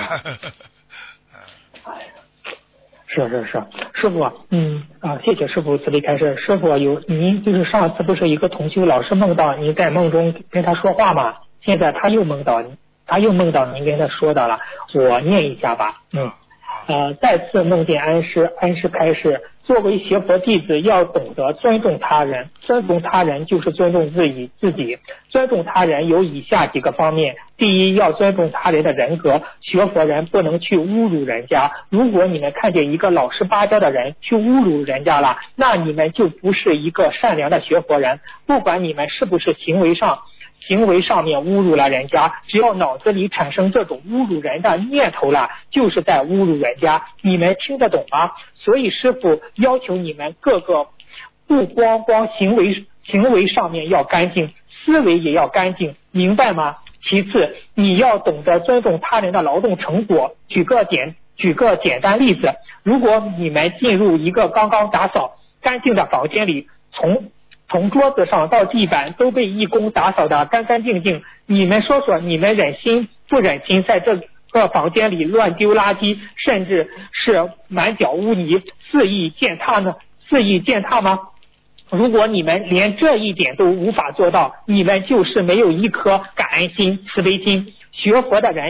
是，师傅，谢谢师傅慈悲开示。师傅您就是上次不是一个同修老是梦到您在梦中跟他说话吗？现在他又梦到您跟他说的了，我念一下吧。再次梦见恩师开示，作为学佛弟子要懂得尊重他人，尊重他人就是尊重自己，尊重他人有以下几个方面。第一，要尊重他人的人格，学佛人不能去侮辱人家。如果你们看见一个老实巴交的人去侮辱人家了，那你们就不是一个善良的学佛人。不管你们是不是行为上面侮辱了人家，只要脑子里产生这种侮辱人的念头了，就是在侮辱人家。你们听得懂吗？所以师父要求你们各个不光行为上面要干净，思维也要干净，明白吗？其次，你要懂得尊重他人的劳动成果。举个简单例子，如果你们进入一个刚刚打扫干净的房间里，从桌子上到地板都被义工打扫得干干净净，你们说说，你们忍心不忍心在这个房间里乱丢垃圾，甚至是满脚污泥，肆意践踏吗？如果你们连这一点都无法做到，你们就是没有一颗感恩心、慈悲心。学佛的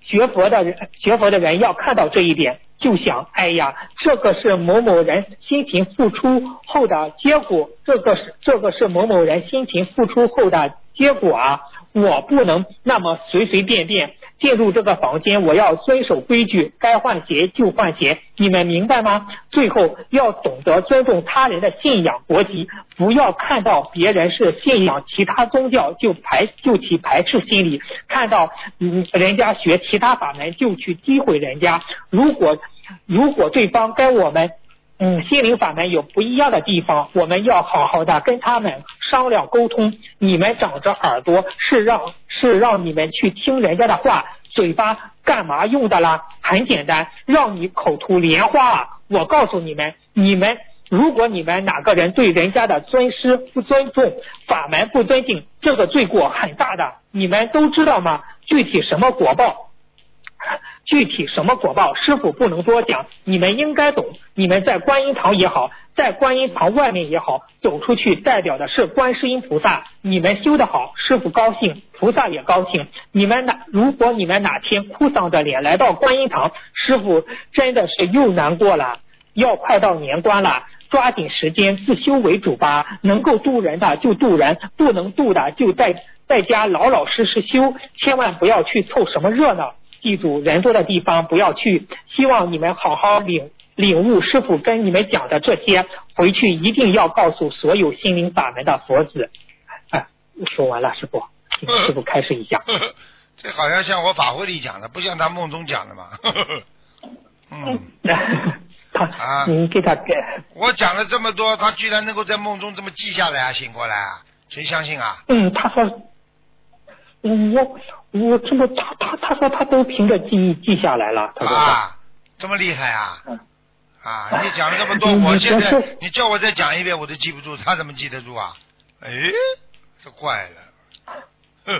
人要看到这一点，就想，哎呀，这个是某某人辛勤付出后的结果，这个是某某人辛勤付出后的结果啊！我不能那么随随便便进入这个房间，我要遵守规矩，该换鞋就换鞋，你们明白吗？最后要懂得尊重他人的信仰国籍，不要看到别人是信仰其他宗教就起排斥心理，看到人家学其他法门就去诋毁人家。如果对方跟我们心灵法门有不一样的地方，我们要好好的跟他们商量沟通。你们长着耳朵是让你们去听人家的话，嘴巴干嘛用的啦？很简单，让你口吐莲花啊！我告诉你们，如果你们哪个人对人家的尊师不尊重，法门不尊敬，这个罪过很大的，你们都知道吗？具体什么果报，师父不能多讲，你们应该懂。你们在观音堂也好，在观音堂外面也好，走出去代表的是观世音菩萨。你们修得好，师父高兴，菩萨也高兴。如果你们哪天哭丧着脸来到观音堂，师父真的是又难过了。要快到年关了，抓紧时间自修为主吧。能够度人的就度人，不能度的就在家老老实实修，千万不要去凑什么热闹。记住，人多的地方不要去。希望你们好好领悟师父跟你们讲的这些，回去一定要告诉所有心灵法门的佛子。说完了，师父开示一下。 这好像像我法会里讲的，不像他梦中讲的嘛。 您给他我讲了这么多，他居然能够在梦中这么记下来啊，醒过来啊，谁相信啊？ 他说我这么他说他都凭着记忆记下来了。 这么厉害啊！你讲了这么多，我现在你叫我再讲一遍我都记不住，他怎么记得住啊？这怪了。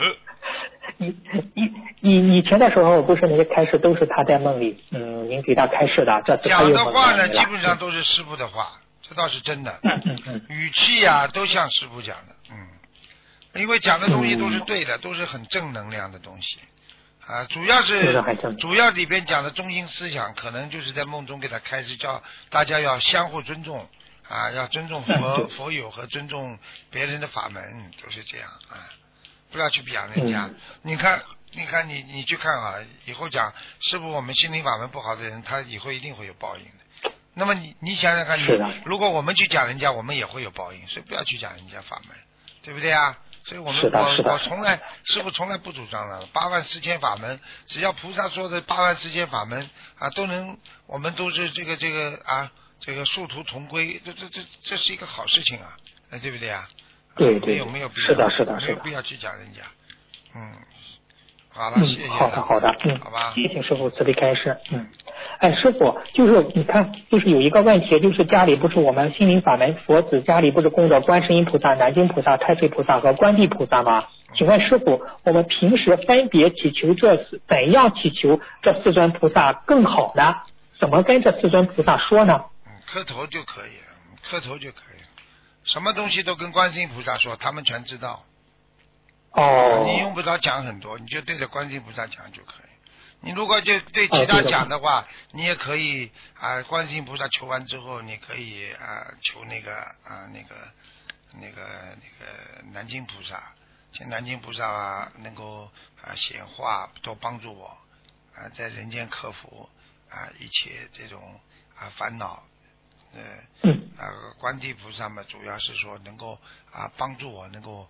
以前的时候不是那些开示都是他在梦里，您给他开示的，这次他讲的话呢，基本上都是师父的话，这倒是真的。语气啊，都像师父讲的。因为讲的东西都是对的，都是很正能量的东西主要里边讲的中心思想，可能就是在梦中给他开始叫大家要相互尊重要尊重佛友和尊重别人的法门，就是这样不要去比洋人家。你看你去看以后讲师父我们心灵法门不好的人，他以后一定会有报应的。那么你想想看，如果我们去讲人家，我们也会有报应，所以不要去讲人家法门，对不对啊？所以我师父从来不主张了8万4千法门，只要菩萨说的8万4千法门都能，我们都是这个殊途同归，这是一个好事情对不对啊？ 对， 没有必要， 是的， 没有必要去讲人家。好了，谢谢。 好的， 好吧。 谢谢师父慈悲开示。师父，就是你看，就是有一个问题，就是家里不是我们心灵法门佛子家里不是供着观世音菩萨、南京菩萨、太岁菩萨和观地菩萨吗？ 请问师傅，我们平时分别祈求怎样祈求这四尊菩萨更好呢？怎么跟这四尊菩萨说呢？ 磕头就可以了，磕头就可以了，什么东西都跟观世音菩萨说，他们全知道。你用不着讲很多，你就对着观世音菩萨讲就可以。你如果就对其他讲的话，你也可以观世音菩萨求完之后，你可以求那个南京菩萨，请南京菩萨能够显化，多帮助我在人间克服一切这种烦恼。观地菩萨嘛，主要是说能够帮助我，能够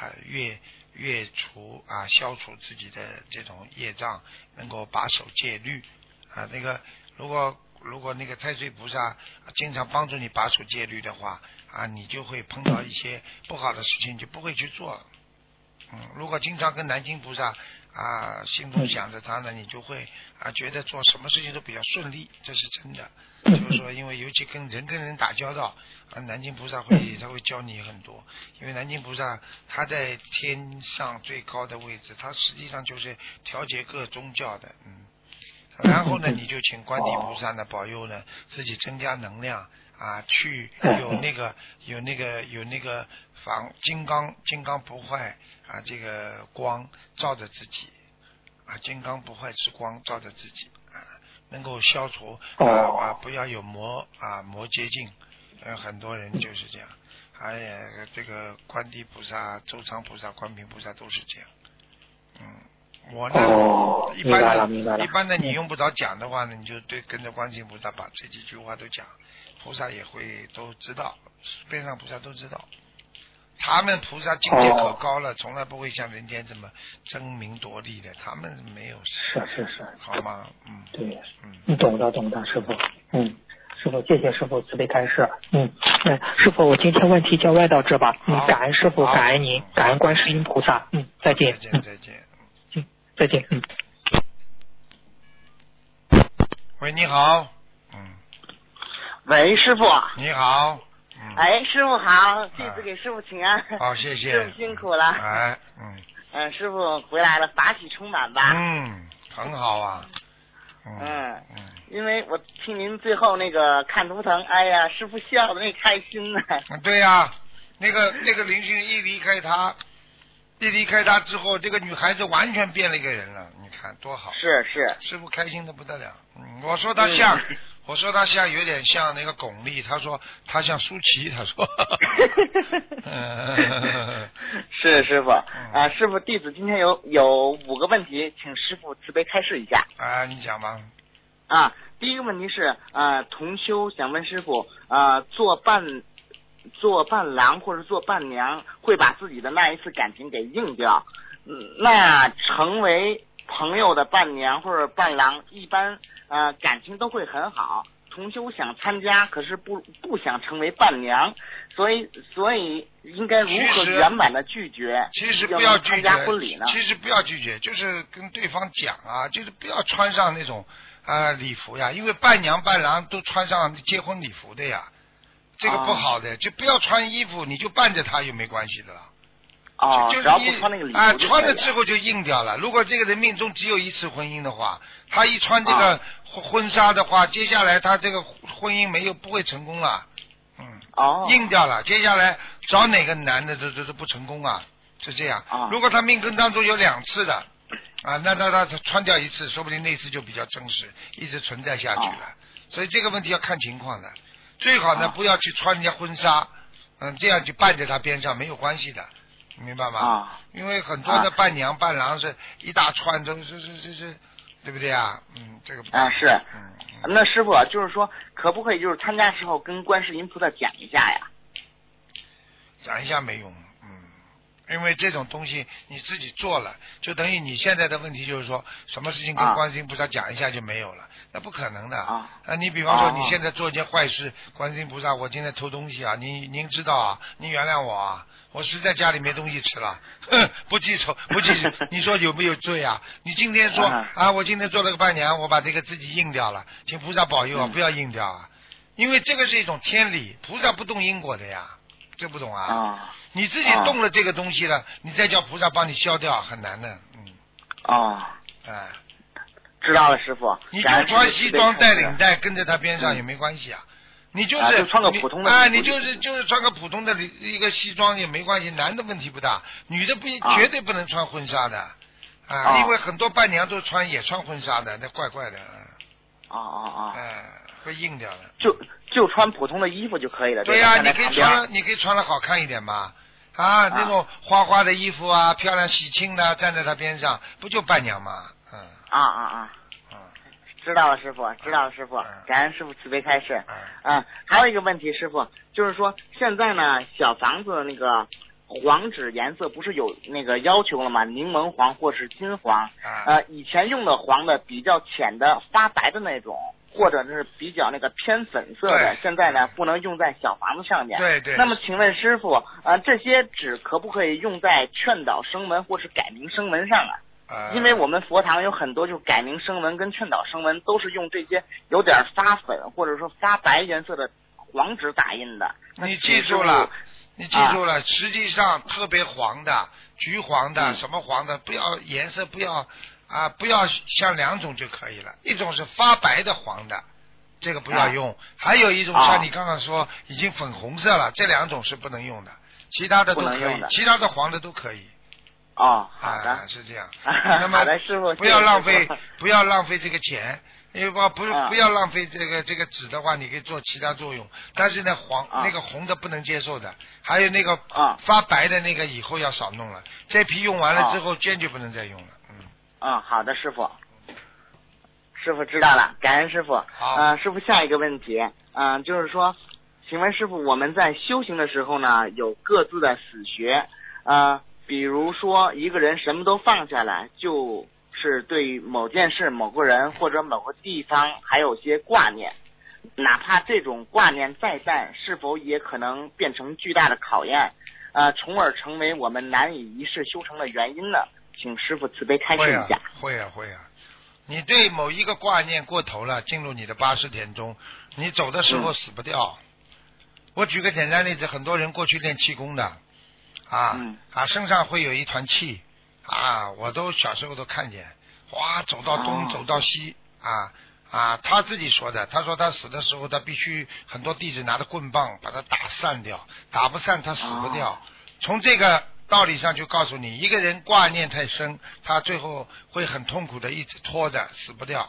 消除自己的这种业障，能够把守戒律那个如果那个太岁菩萨经常帮助你把守戒律的话你就会碰到一些不好的事情，就不会去做了。如果经常跟南京菩萨心中想着他呢，你就会觉得做什么事情都比较顺利，这是真的。就是说，因为尤其跟人打交道南京菩萨他会教你很多。因为南京菩萨他在天上最高的位置，他实际上就是调节各宗教的。然后呢，你就请观地菩萨呢保佑呢自己增加能量去有那个防金刚不坏这个光照着自己金刚不坏之光照着自己能够消除不要有魔接近。很多人就是这样。这个观地菩萨、周常菩萨、观平菩萨都是这样。我呢，一般的你用不着讲的话呢，你就跟着观世音菩萨把这几句话都讲，菩萨也会都知道，边上菩萨都知道。他们菩萨境界可高了，从来不会像人间这么争名夺利的，他们没有。 是， 好吗？ 对，你懂的，师傅。师傅，谢谢师傅慈悲开示。师傅，我今天问题就问到这吧。感恩师傅，感恩您，感恩观世音菩萨。再见。再见。 喂，你好。 喂，师傅。 你好。 师傅好，弟子给师傅请安。 好，谢谢。 师傅辛苦了。师傅回来了，法喜充满吧？ 很好啊。 因为我听您最后那个看图腾，哎呀，师傅笑的那开心呢。 对呀，那个灵性一离开他之后，这个女孩子完全变了一个人了，你看多好。 是， 师傅开心的不得了。我说他像有点像那个巩俐，他说他像舒淇，他说。 是师傅师傅，弟子今天有5个问题，请师傅慈悲开示一下。 你讲吧。 第一个问题是同修想问师傅做伴郎或者做伴娘会把自己的那一次感情给硬掉，那成为朋友的伴娘或者伴郎一般感情都会很好。同修想参加，可是不想成为伴娘，所以应该如何圆满的拒绝？ 其实不要拒绝参加婚礼呢？ 其实不要拒绝，就是跟对方讲就是不要穿上那种礼服呀，因为伴娘伴郎都穿上结婚礼服的呀，这个不好的，就不要穿衣服，你就伴着他也没关系的了。 只要不穿那个礼服穿了之后就硬掉了。如果这个人命中只有一次婚姻的话，他一穿这个婚纱的话，接下来他这个婚姻不会成功了。硬掉了，接下来找哪个男的都不成功是这样。如果他命根当中有2次的那他穿掉1次，说不定那次就比较真实，一直存在下去了。所以这个问题要看情况的，最好呢不要去穿人家婚纱，这样就伴着他边上没有关系的，明白吗？因为很多的伴娘伴郎是一大串都是对不对这个是。那师傅就是说可不可以就是参加时候跟观世音菩萨讲一下呀？ 讲一下没用。因为这种东西你自己做了，就等于你现在的问题就是说什么事情跟观世音菩萨讲一下就没有了，那不可能的。你比方说你现在做一件坏事，观世音菩萨我今天偷东西您知道您原谅我我实在家里没东西吃了，不记仇，你说有没有罪你今天说我今天做了个伴娘，我把这个自己硬掉了，请菩萨保佑不要硬掉因为这个是一种天理，菩萨不动因果的呀。 这不懂啊？你自己动了这个东西了，你再叫菩萨帮你消掉，很难的。 知道了，师傅。 你就穿西装带领带，跟着他边上也没关系啊。你就是穿个普通的你就是穿个普通的一个西装也没关系，男的问题不大，女的绝对不能穿婚纱的因为很多伴娘都也穿婚纱的，那怪怪的。会硬掉的。 就穿普通的衣服就可以了。 对呀，你可以穿了好看一点嘛。那种花花的衣服啊，漂亮喜庆的，站在他边上，不就伴娘吗？ 知道了，师傅，感恩师傅慈悲开示。还有一个问题，师傅，就是说现在呢，小房子那个黄纸颜色不是有那个要求了吗？柠檬黄或是金黄。以前用的黄的比较浅的发白的那种，或者是比较那个偏粉色的，现在呢不能用在小房子上面。 对。 那么请问师傅，这些纸可不可以用在劝导声文或是改名声文上啊？因为我们佛堂有很多就改名声文跟劝导声文都是用这些有点发粉或者说发白颜色的黄纸打印的。 你记住了，实际上特别黄的、橘黄的、什么黄的，不要颜色不要像两种就可以了。一种是发白的黄的，这个不要用；还有一种像你刚刚说已经粉红色了，这两种是不能用的，其他的都可以，其他的黄的都可以。 好的， 是这样。那么不要浪费这个钱，因为不要浪费这个纸的话，你可以做其他作用。但是呢，那个红的不能接受的，还有那个发白的那个以后要少弄了。这批用完了之后，坚决不能再用了。 好的，师傅。师傅知道了，感恩师傅。师傅下一个问题，就是说，请问师傅，我们在修行的时候呢，有各自的死穴，比如说一个人什么都放下来，就是对某件事、某个人或者某个地方还有些挂念，哪怕这种挂念再淡，是否也可能变成巨大的考验，从而成为我们难以一世修成的原因呢？请师父慈悲开示一下。 会啊，你对某一个挂念过头了，进入你的80田中，你走的时候死不掉。我举个简单例子，很多人过去练气功的身上会有一团气我都小时候都看见，走到东走到西他自己说的，他说他死的时候他必须很多弟子拿着棍棒把他打散掉，打不散他死不掉。从这个道理上就告诉你，一个人挂念太深，他最后会很痛苦的一直拖着，死不掉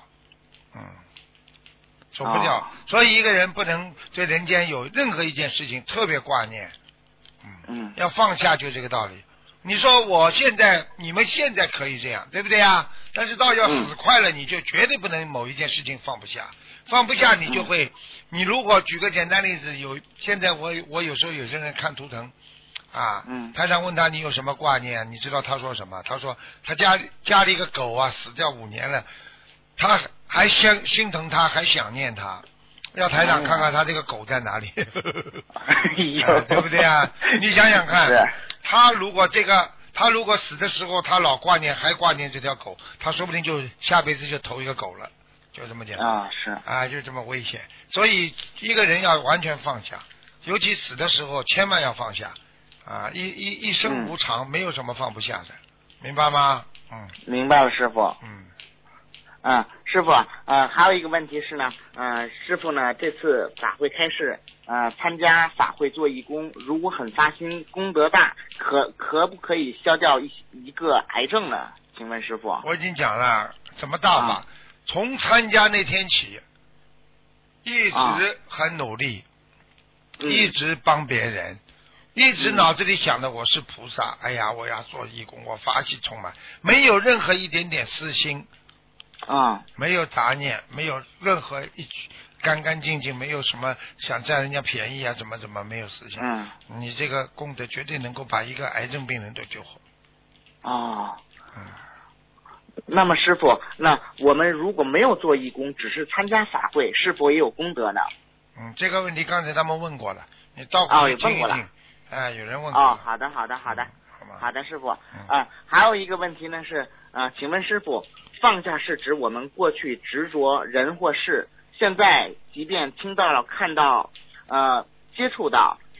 走不掉。所以一个人不能对人间有任何一件事情特别挂念要放下，就这个道理。你说你们现在可以这样，对不对啊？但是到要死快了，你就绝对不能某一件事情放不下，你就会你如果举个简单例子，现在我有时候有些人看图腾台长问他你有什么挂念，你知道他说什么？他说他家里一个狗死掉5年了，他还心疼他，还想念他，要台长看看他这个狗在哪里对不对啊？你想想看，他如果死的时候他老挂念，还挂念这条狗，他说不定就下辈子就投一个狗了，就这么简单就这么危险。所以一个人要完全放下，尤其死的时候千万要放下一生无常，没有什么放不下的，明白吗？ 明白了，师傅。师傅还有一个问题是呢，师傅呢这次法会开示，参加法会做义工，如果很发心，功德大，可不可以消掉一个癌症呢？请问师傅。 我已经讲了怎么大法，从参加那天起，一直很努力，一直帮别人。一直脑子里想的我是菩萨，哎呀，我要做义工，我发心充满，没有任何一点点私心没有杂念，没有任何干干净净，没有什么想占人家便宜怎么没有私心你这个功德绝对能够把一个癌症病人都救活那么师傅，那我们如果没有做义工，只是参加法会，是否也有功德呢？ 这个问题刚才他们问过了，你倒回去听一听有人问过好的师傅还有一个问题呢是请问师傅，放下是指我们过去执着人或事，现在即便听到了、看到接触到，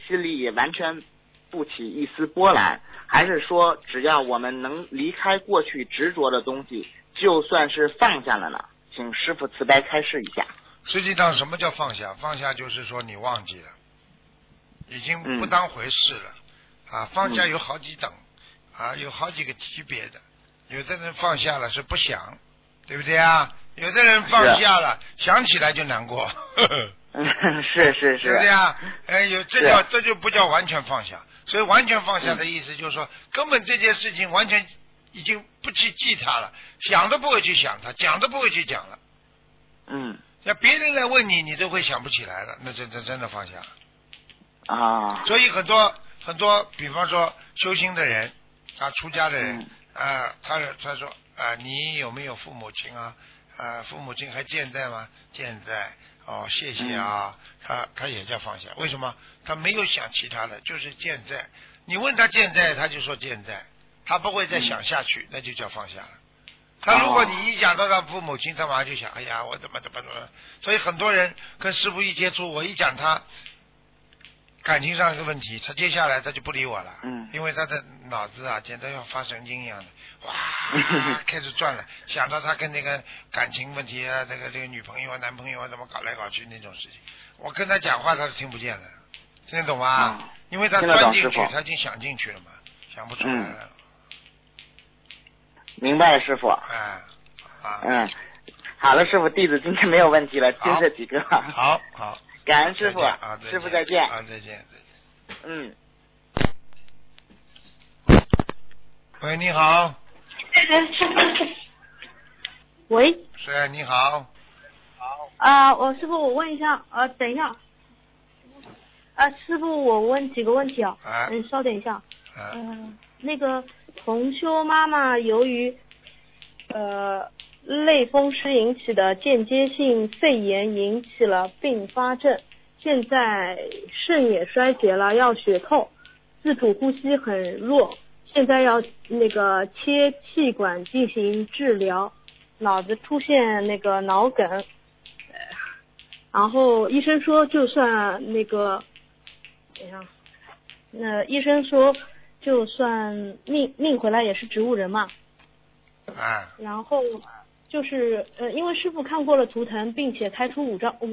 心里也完全不起一丝波澜，还是说只要我们能离开过去执着的东西，就算是放下了呢？请师父慈悲开示一下。 实际上，什么叫放下？放下就是说你忘记了，已经不当回事了。放下有好几等，有好几个级别的。有的人放下了是不想，对不对啊？有的人放下了，想起来就难过。 是，对不对啊？这就不叫完全放下。所以完全放下的意思就是说，根本这件事情完全已经不去记它了，想都不会去想它，讲都不会去讲了。要别人来问你，你都会想不起来了，那真的放下了。所以很多，比方说修心的人出家的人他说你有没有父母亲啊？父母亲还健在吗？健在。谢谢啊。他也叫放下。为什么？他没有想其他的，就是健在。你问他健在，他就说健在，他不会再想下去，那就叫放下了。他如果你一讲到他父母亲，他马上就想，哎呀，我怎么。所以很多人跟师父一接触，我一讲他感情上一个问题，他接下来他就不理我了。因为他的脑子简直要发神经一样的，哇，开始转了，想到他跟那个感情问题这个女朋友男朋友怎么搞来搞去那种事情，我跟他讲话他都听不见了，听得懂吗？因为他钻进去，他已经想进去了嘛，想不出来了。 明白了，师傅。好了，师傅，弟子今天没有问题了，就这几个。 好， 感恩师傅，师傅再见。 再见。喂，你好。 喂。 是，你好。 我师傅，我问一下，等一下。师傅，我问几个问题啊。稍等一下。那个同修妈妈由于类风湿引起的间接性肺炎引起了并发症，现在肾也衰竭了，要血透，自主呼吸很弱，现在要那个切气管进行治疗，脑子出现那个脑梗，然后医生说就算那个，等一下，医生说就算命回来也是植物人嘛。然后就是因为师傅看过了图腾，并且开出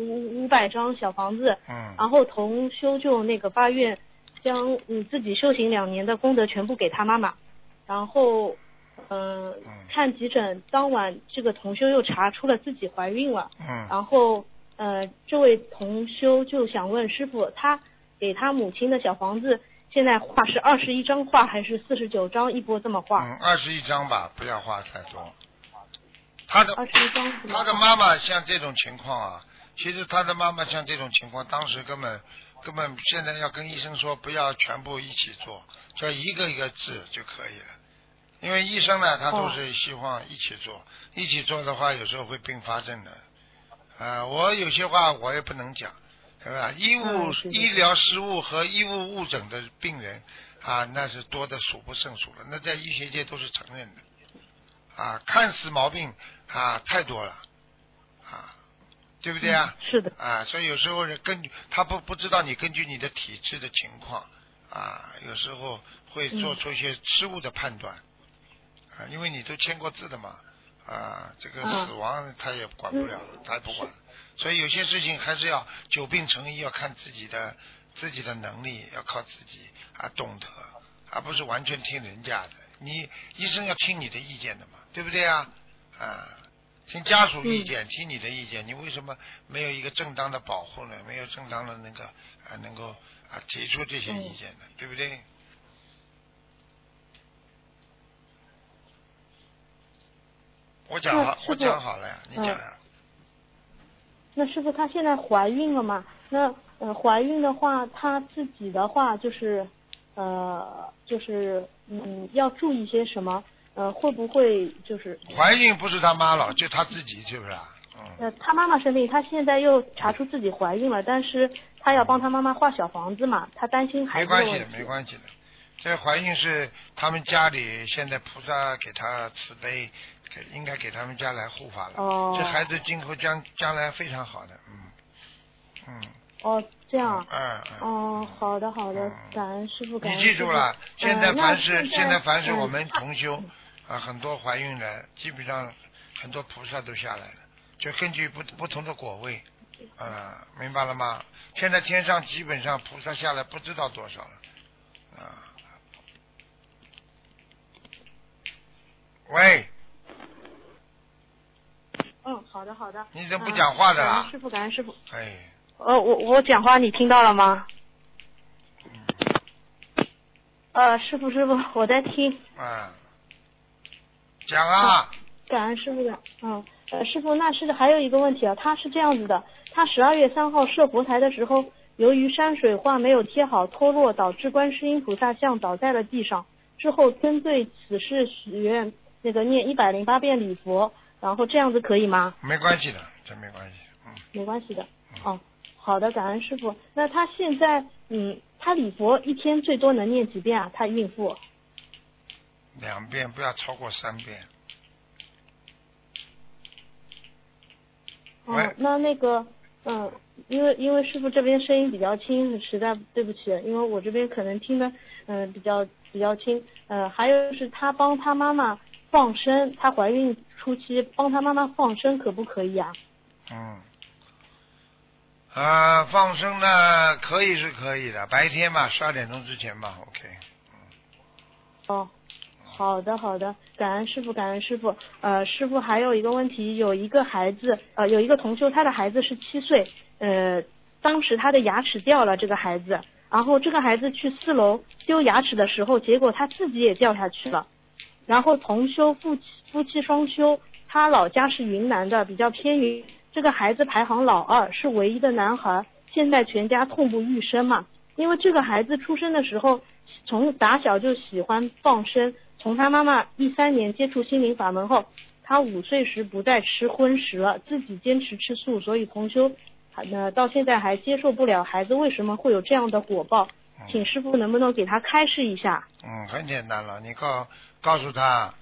500张小房子，然后同修就那个发愿将自己修行2年的功德全部给他妈妈，然后看急诊当晚这个同修又查出了自己怀孕了，然后这位同修就想问师傅，他给他母亲的小房子现在画是21张画还是49张一波这么画 ？21张吧，不要画太多。他的妈妈像这种情况其实他的妈妈像这种情况，当时根本现在要跟医生说不要全部一起做，就一个一个治就可以了。因为医生呢，他都是希望一起做，一起做的话有时候会并发症的。我有些话我也不能讲，对吧？医疗失误和医务误诊的病人那是多的数不胜数了，那在医学界都是承认的。看死毛病太多了对不对是的所以有时候根据他不知道你根据你的体质的情况有时候会做出一些失误的判断因为你都签过字的嘛这个死亡他也管不了他也不管，所以有些事情还是要久病成医，要看自己的能力，要靠自己懂得，而不是完全听人家的。你医生要听你的意见的嘛，对不对听家属意见，听你的意见，你为什么没有一个正当的保护呢？没有正当的那个能够提出这些意见呢？对不对？我讲好了呀，你讲呀。 那师傅，她现在怀孕了嘛？那怀孕的话，她自己的话就是要注意些什么？会不会就是怀孕不是她妈了，就她自己是不是她妈妈生病，她现在又查出自己怀孕了，但是她要帮她妈妈画小房子嘛，她担心孩子的问题。 没关系的。这怀孕是他们家里现在菩萨给她慈悲，应该给他们家来护法了。这孩子今后将来非常好的。 哦，这样。好的，感恩师傅，感恩师傅。 你记住了，现在凡是我们同修嗯很多怀孕的，基本上很多菩萨都下来了，就根据不同的果位，明白了吗？现在天上基本上菩萨下来不知道多少了，喂。 好的。 你怎么不讲话的啦？ 感恩师傅，感恩师傅。 哎。 我讲话你听到了吗？师傅，我在听。 讲啊。 感恩师傅的。师傅，那是还有一个问题啊，他是这样子的，他12月3号设佛台的时候，由于山水画没有贴好脱落，导致观世音菩萨像倒在了地上。之后针对此事许愿，念108遍礼佛，然后这样子可以吗？ 没关系的，这没关系。 没关系的。好的，感恩师傅。那他现在他礼佛一天最多能念几遍啊？他孕妇。 2遍，不要超过3遍。 那个因为师傅这边声音比较轻，实在对不起，因为我这边可能听的比较轻。还有是他帮他妈妈放生，他怀孕初期帮他妈妈放生可不可以啊？ 放生呢可以是可以的，白天嘛12点钟之前吧 ，OK。 好的，感恩师傅，感恩师傅。师傅还有一个问题，有一个孩子，有一个同修，他的孩子是7岁，当时他的牙齿掉了，这个孩子，然后这个孩子去4楼丢牙齿的时候，结果他自己也掉下去了。然后同修夫妻双修，他老家是云南的，比较偏云，这个孩子排行老2，是唯一的男孩，现在全家痛不欲生嘛。因为这个孩子出生的时候，从打小就喜欢放生。从他妈妈13年接触心灵法门后，他5岁时不再吃荤食了，自己坚持吃素，所以同修到现在还接受不了孩子为什么会有这样的果报，请师父能不能给他开示一下？ 很简单了，你告诉他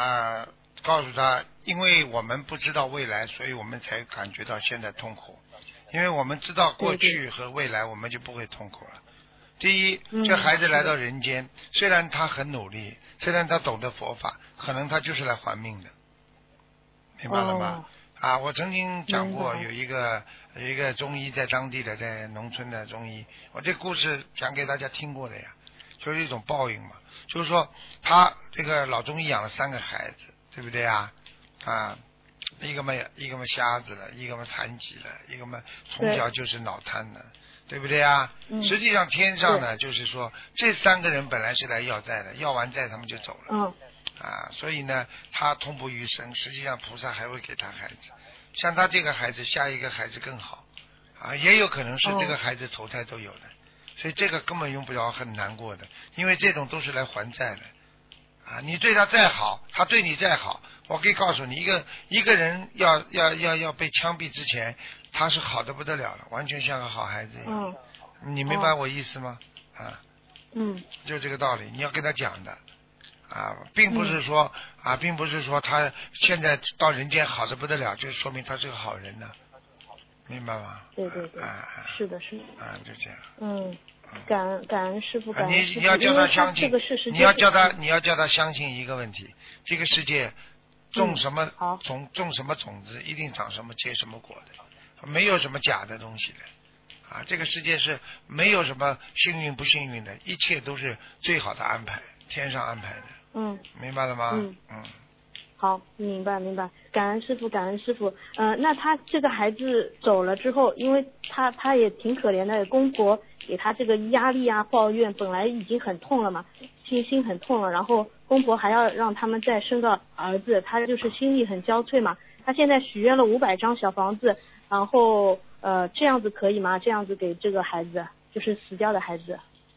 因为我们不知道未来，所以我们才感觉到现在痛苦，因为我们知道过去和未来，我们就不会痛苦了。第一，这孩子来到人间，虽然他很努力，虽然他懂得佛法，可能他就是来还命的，明白了吗？我曾经讲过，有一个中医在当地的，在农村的中医，我这故事讲给大家听过的呀，就是一种报应嘛。就是说，他这个老中医养了3个孩子，对不对啊？一个嘛瞎子了，一个嘛残疾了，一个嘛从小就是脑瘫的。对不对啊？实际上天上呢，就是说这3个人本来是来要债的，要完债他们就走了。所以呢，他痛不欲生。实际上菩萨还会给他孩子，像他这个孩子，下一个孩子更好也有可能是这个孩子投胎都有的，所以这个根本用不着很难过的，因为这种都是来还债的你对他再好，他对你再好，我可以告诉你，一个人要被枪毙之前，他是好的不得了了，完全像个好孩子一样。你明白我意思吗？就这个道理，你要跟他讲的并不是说他现在到人间好的不得了，就说明他是个好人呢，明白吗？ 对，是的， 就这样。 感恩师父，感恩师父。 你要叫他相信，你要叫他相信一个问题，这个世界种什么种什么种子，一定长什么结什么果的，没有什么假的东西的这个世界是没有什么幸运不幸运的，一切都是最好的安排，天上安排的。明白了吗？ 好，明白，感恩师父，感恩师父。那他这个孩子走了之后，因为他也挺可怜的，公婆给他这个压力抱怨，本来已经很痛了嘛，心很痛了，然后公婆还要让他们再生个儿子，他就是心里很焦悴嘛。他现在许愿了500张小房子，然后这样子可以吗？这样子给这个孩子，就是死掉的孩子。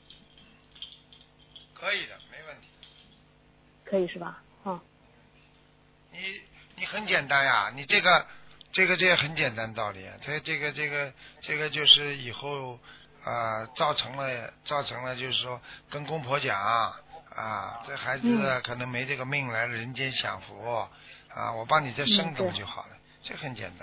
可以的，没问题。 可以是吧？ 你很简单呀，你这个很简单道理啊，这个就是以后造成了就是说跟公婆讲这孩子可能没这个命来人间享福我帮你再生这么就好了，这很简单了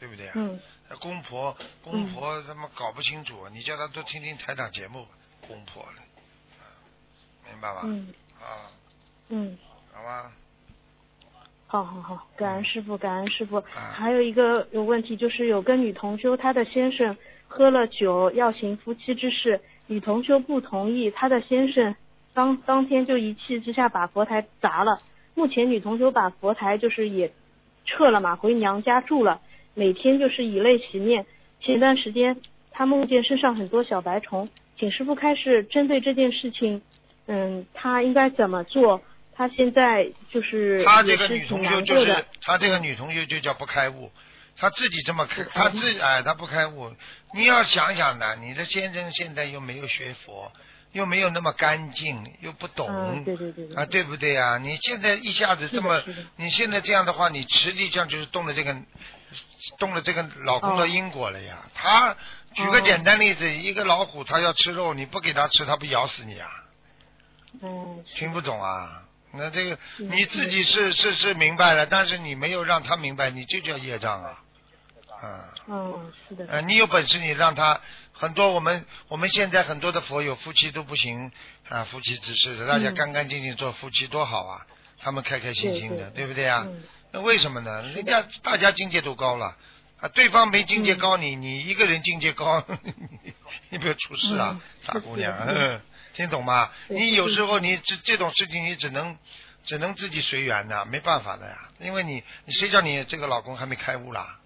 对不对啊？ 嗯。 公婆他妈搞不清楚，你叫他多听听台长节目吧，公婆了，明白吧？ 嗯。 啊。 嗯。 好吧。 好，感恩师傅，感恩师傅。还有一个问题，就是有个女同修，她的先生喝了酒要行夫妻之事，女同修不同意，她的先生当天就一气之下把佛台砸了。目前女同修把佛台就是也撤了嘛，回娘家住了，每天就是以泪洗面。前段时间她梦见身上很多小白虫，请师傅开示针对这件事情，她应该怎么做？她现在就是她这个女同修就是她这个女同修就叫不开悟，她自己这么开，她不开悟。你要想想的，你的先生现在又没有学佛，又没有那么干净，又不懂， 对对不对啊？你现在一下子这么，你现在这样的话，你实际上就是动了这个老公的因果了呀。他举个简单例子，一个老虎，它要吃肉，你不给它吃，它不咬死你啊？听不懂啊？那这个你自己是明白了，但是你没有让他明白，你这叫业障啊。 是的。 你有本事你让他很多，我们现在很多的佛友夫妻都不行啊，夫妻之事的，大家干干净净做夫妻多好啊，他们开开心心的，对不对啊？那为什么呢？人家大家境界都高了啊，对方没境界高，你一个人境界高，你不要出事啊，大姑娘，听懂吗？你有时候你这种事情你只能自己随缘的，没办法的呀，因为你谁叫你这个老公还没开悟啦？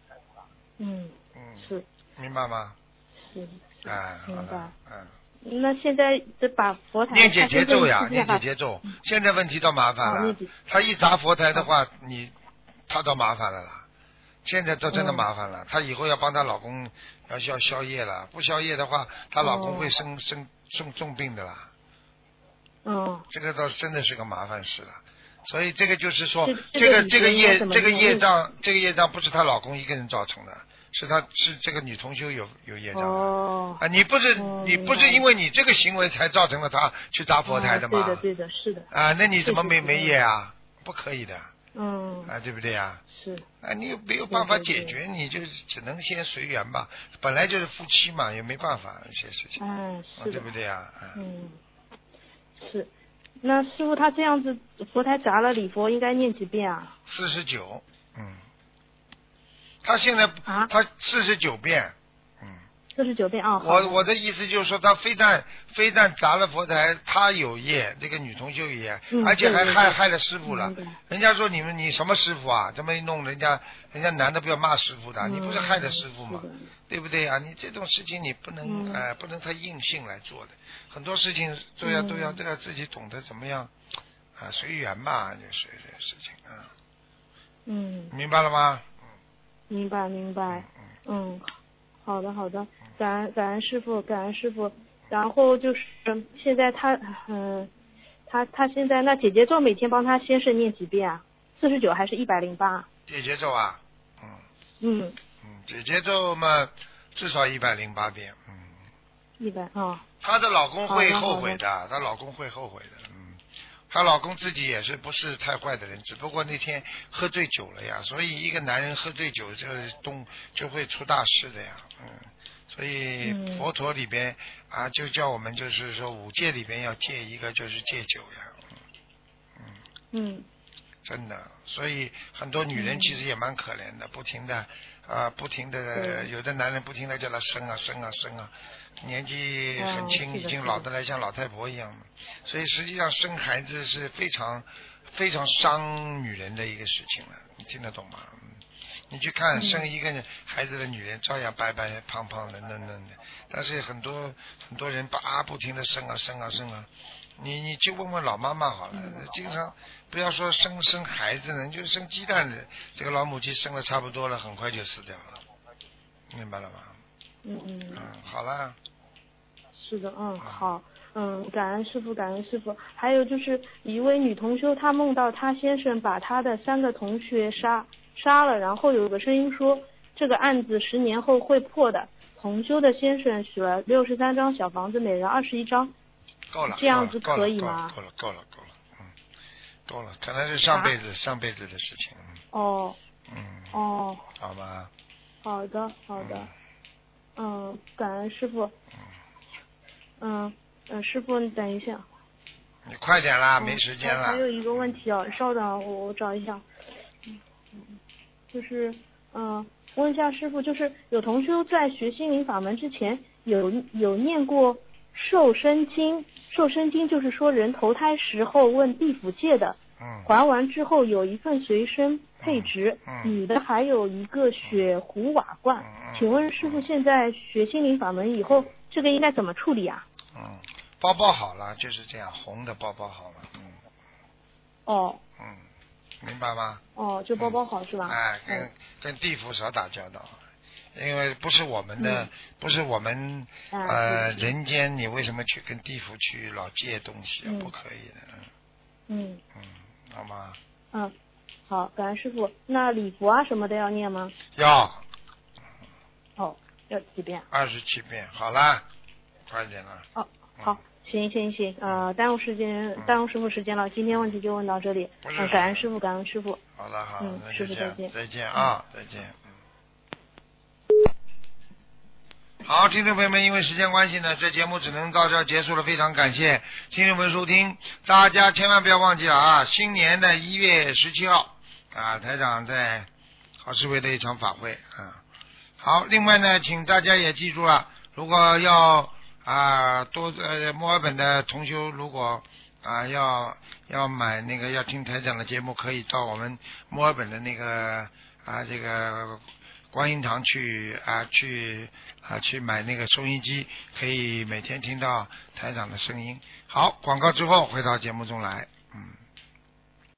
是， 明白吗？ 是， 明白。 那现在就把佛台念姐姐咒呀，念姐姐咒。现在问题倒麻烦了，他一砸佛台的话，他倒麻烦了啦。现在都真的麻烦了，她以后要帮她老公要消业了，不消业的话，她老公会生重病的啦。这个倒真的是个麻烦事了。所以这个就是说，这个业障不是她老公一个人造成的，是这个女同修有业障的。你不是因为你这个行为才造成了她去砸佛台的吗？ 对的，是的。 那你怎么没业啊？不可以的。对不对呀？ 是。 你又没有办法解决，你就只能先随缘吧。本来就是夫妻嘛，也没办法一些事情。 是对不对呀？ 是。那师傅他这样子佛台砸了，礼佛应该念几遍啊 ？49。他现在他49遍。 49遍啊。 我的意思就是说，他非但砸了佛台，他有业，这个女同修有业，而且还害了师傅了。人家说你什么师傅啊？这么一弄，人家男的不要骂师傅的，你不是害了师傅吗？对不对啊？你这种事情你不能太硬性来做的，很多事情都要自己懂得怎么样随缘吧，就是这个事情明白了吗？ 明白。好的，感恩师傅。然后就是现在他现在那姐姐咒每天帮他先生念几遍啊？49还是108？ 姐姐咒啊？姐姐咒嘛，至少108遍。 100啊。 她的老公会后悔的，她老公会后悔的。她老公自己也是不是太坏的人，只不过那天喝醉酒了呀，所以一个男人喝醉酒就会出大事的呀。所以佛陀里边就叫我们就是说5戒里边要戒一个就是戒酒呀。真的，所以很多女人其实也蛮可怜的，不停的有的男人不停的叫她生啊，年纪很轻，已经老得来像老太婆一样了。所以实际上生孩子是非常非常伤女人的一个事情了，你听得懂吗？你去看生一个孩子的女人照样白白胖胖的嫩嫩的，但是很多人不停的生啊，你去问问老妈妈好了，经常不要说生孩子呢，你就生鸡蛋的，这个老母鸡生的差不多了，很快就死掉了，明白了吗？好了。 是的，好，感恩师傅。还有就是一位女同修，她梦到她先生把她的3个同学杀了，然后有个声音说这个案子10年后会破的。同修的先生许了63张小房子，每人21张， 够了， 这样子可以吗？ 够了，可能是上辈子的事情。 好吧。 好的。感恩师傅。师傅你等一下。 你快点啦，没时间了。 还有一个问题稍等，我找一下。就是问一下师傅，就是有同修在学心灵法门之前有念过受生经，受生经就是说人投胎时候问地府借的，还完之后有一份随身配置，女的还有一个雪壶瓦罐，请问师傅现在学心灵法门以后这个应该怎么处理啊？ 包好了，就是这样，红的包好了。明白吗？ 就包好是吧？ 跟地府少打交道，因为不是我们的，不是我们人间，你为什么去跟地府去老借东西不可以的。好吗？ 好，感恩师傅。那礼服啊什么的要念吗？ 要几遍 ？27遍。好啦，快点了。 好，行，耽误师傅时间了，今天问题就问到这里。感恩师傅。 好了， 师傅再见。 再见啊，再见。好，听众朋友们，因为时间关系呢，这节目只能到这儿结束了，非常感谢听众们收听，大家千万不要忘记了啊，新年的1月17号台长在好思维的一场法会好，另外呢，请大家也记住了，如果要墨尔本的同修如果要买那个要听台长的节目，可以到我们墨尔本的那个这个观音堂去买那个收音机，可以每天听到台长的声音。好，广告之后回到节目中来。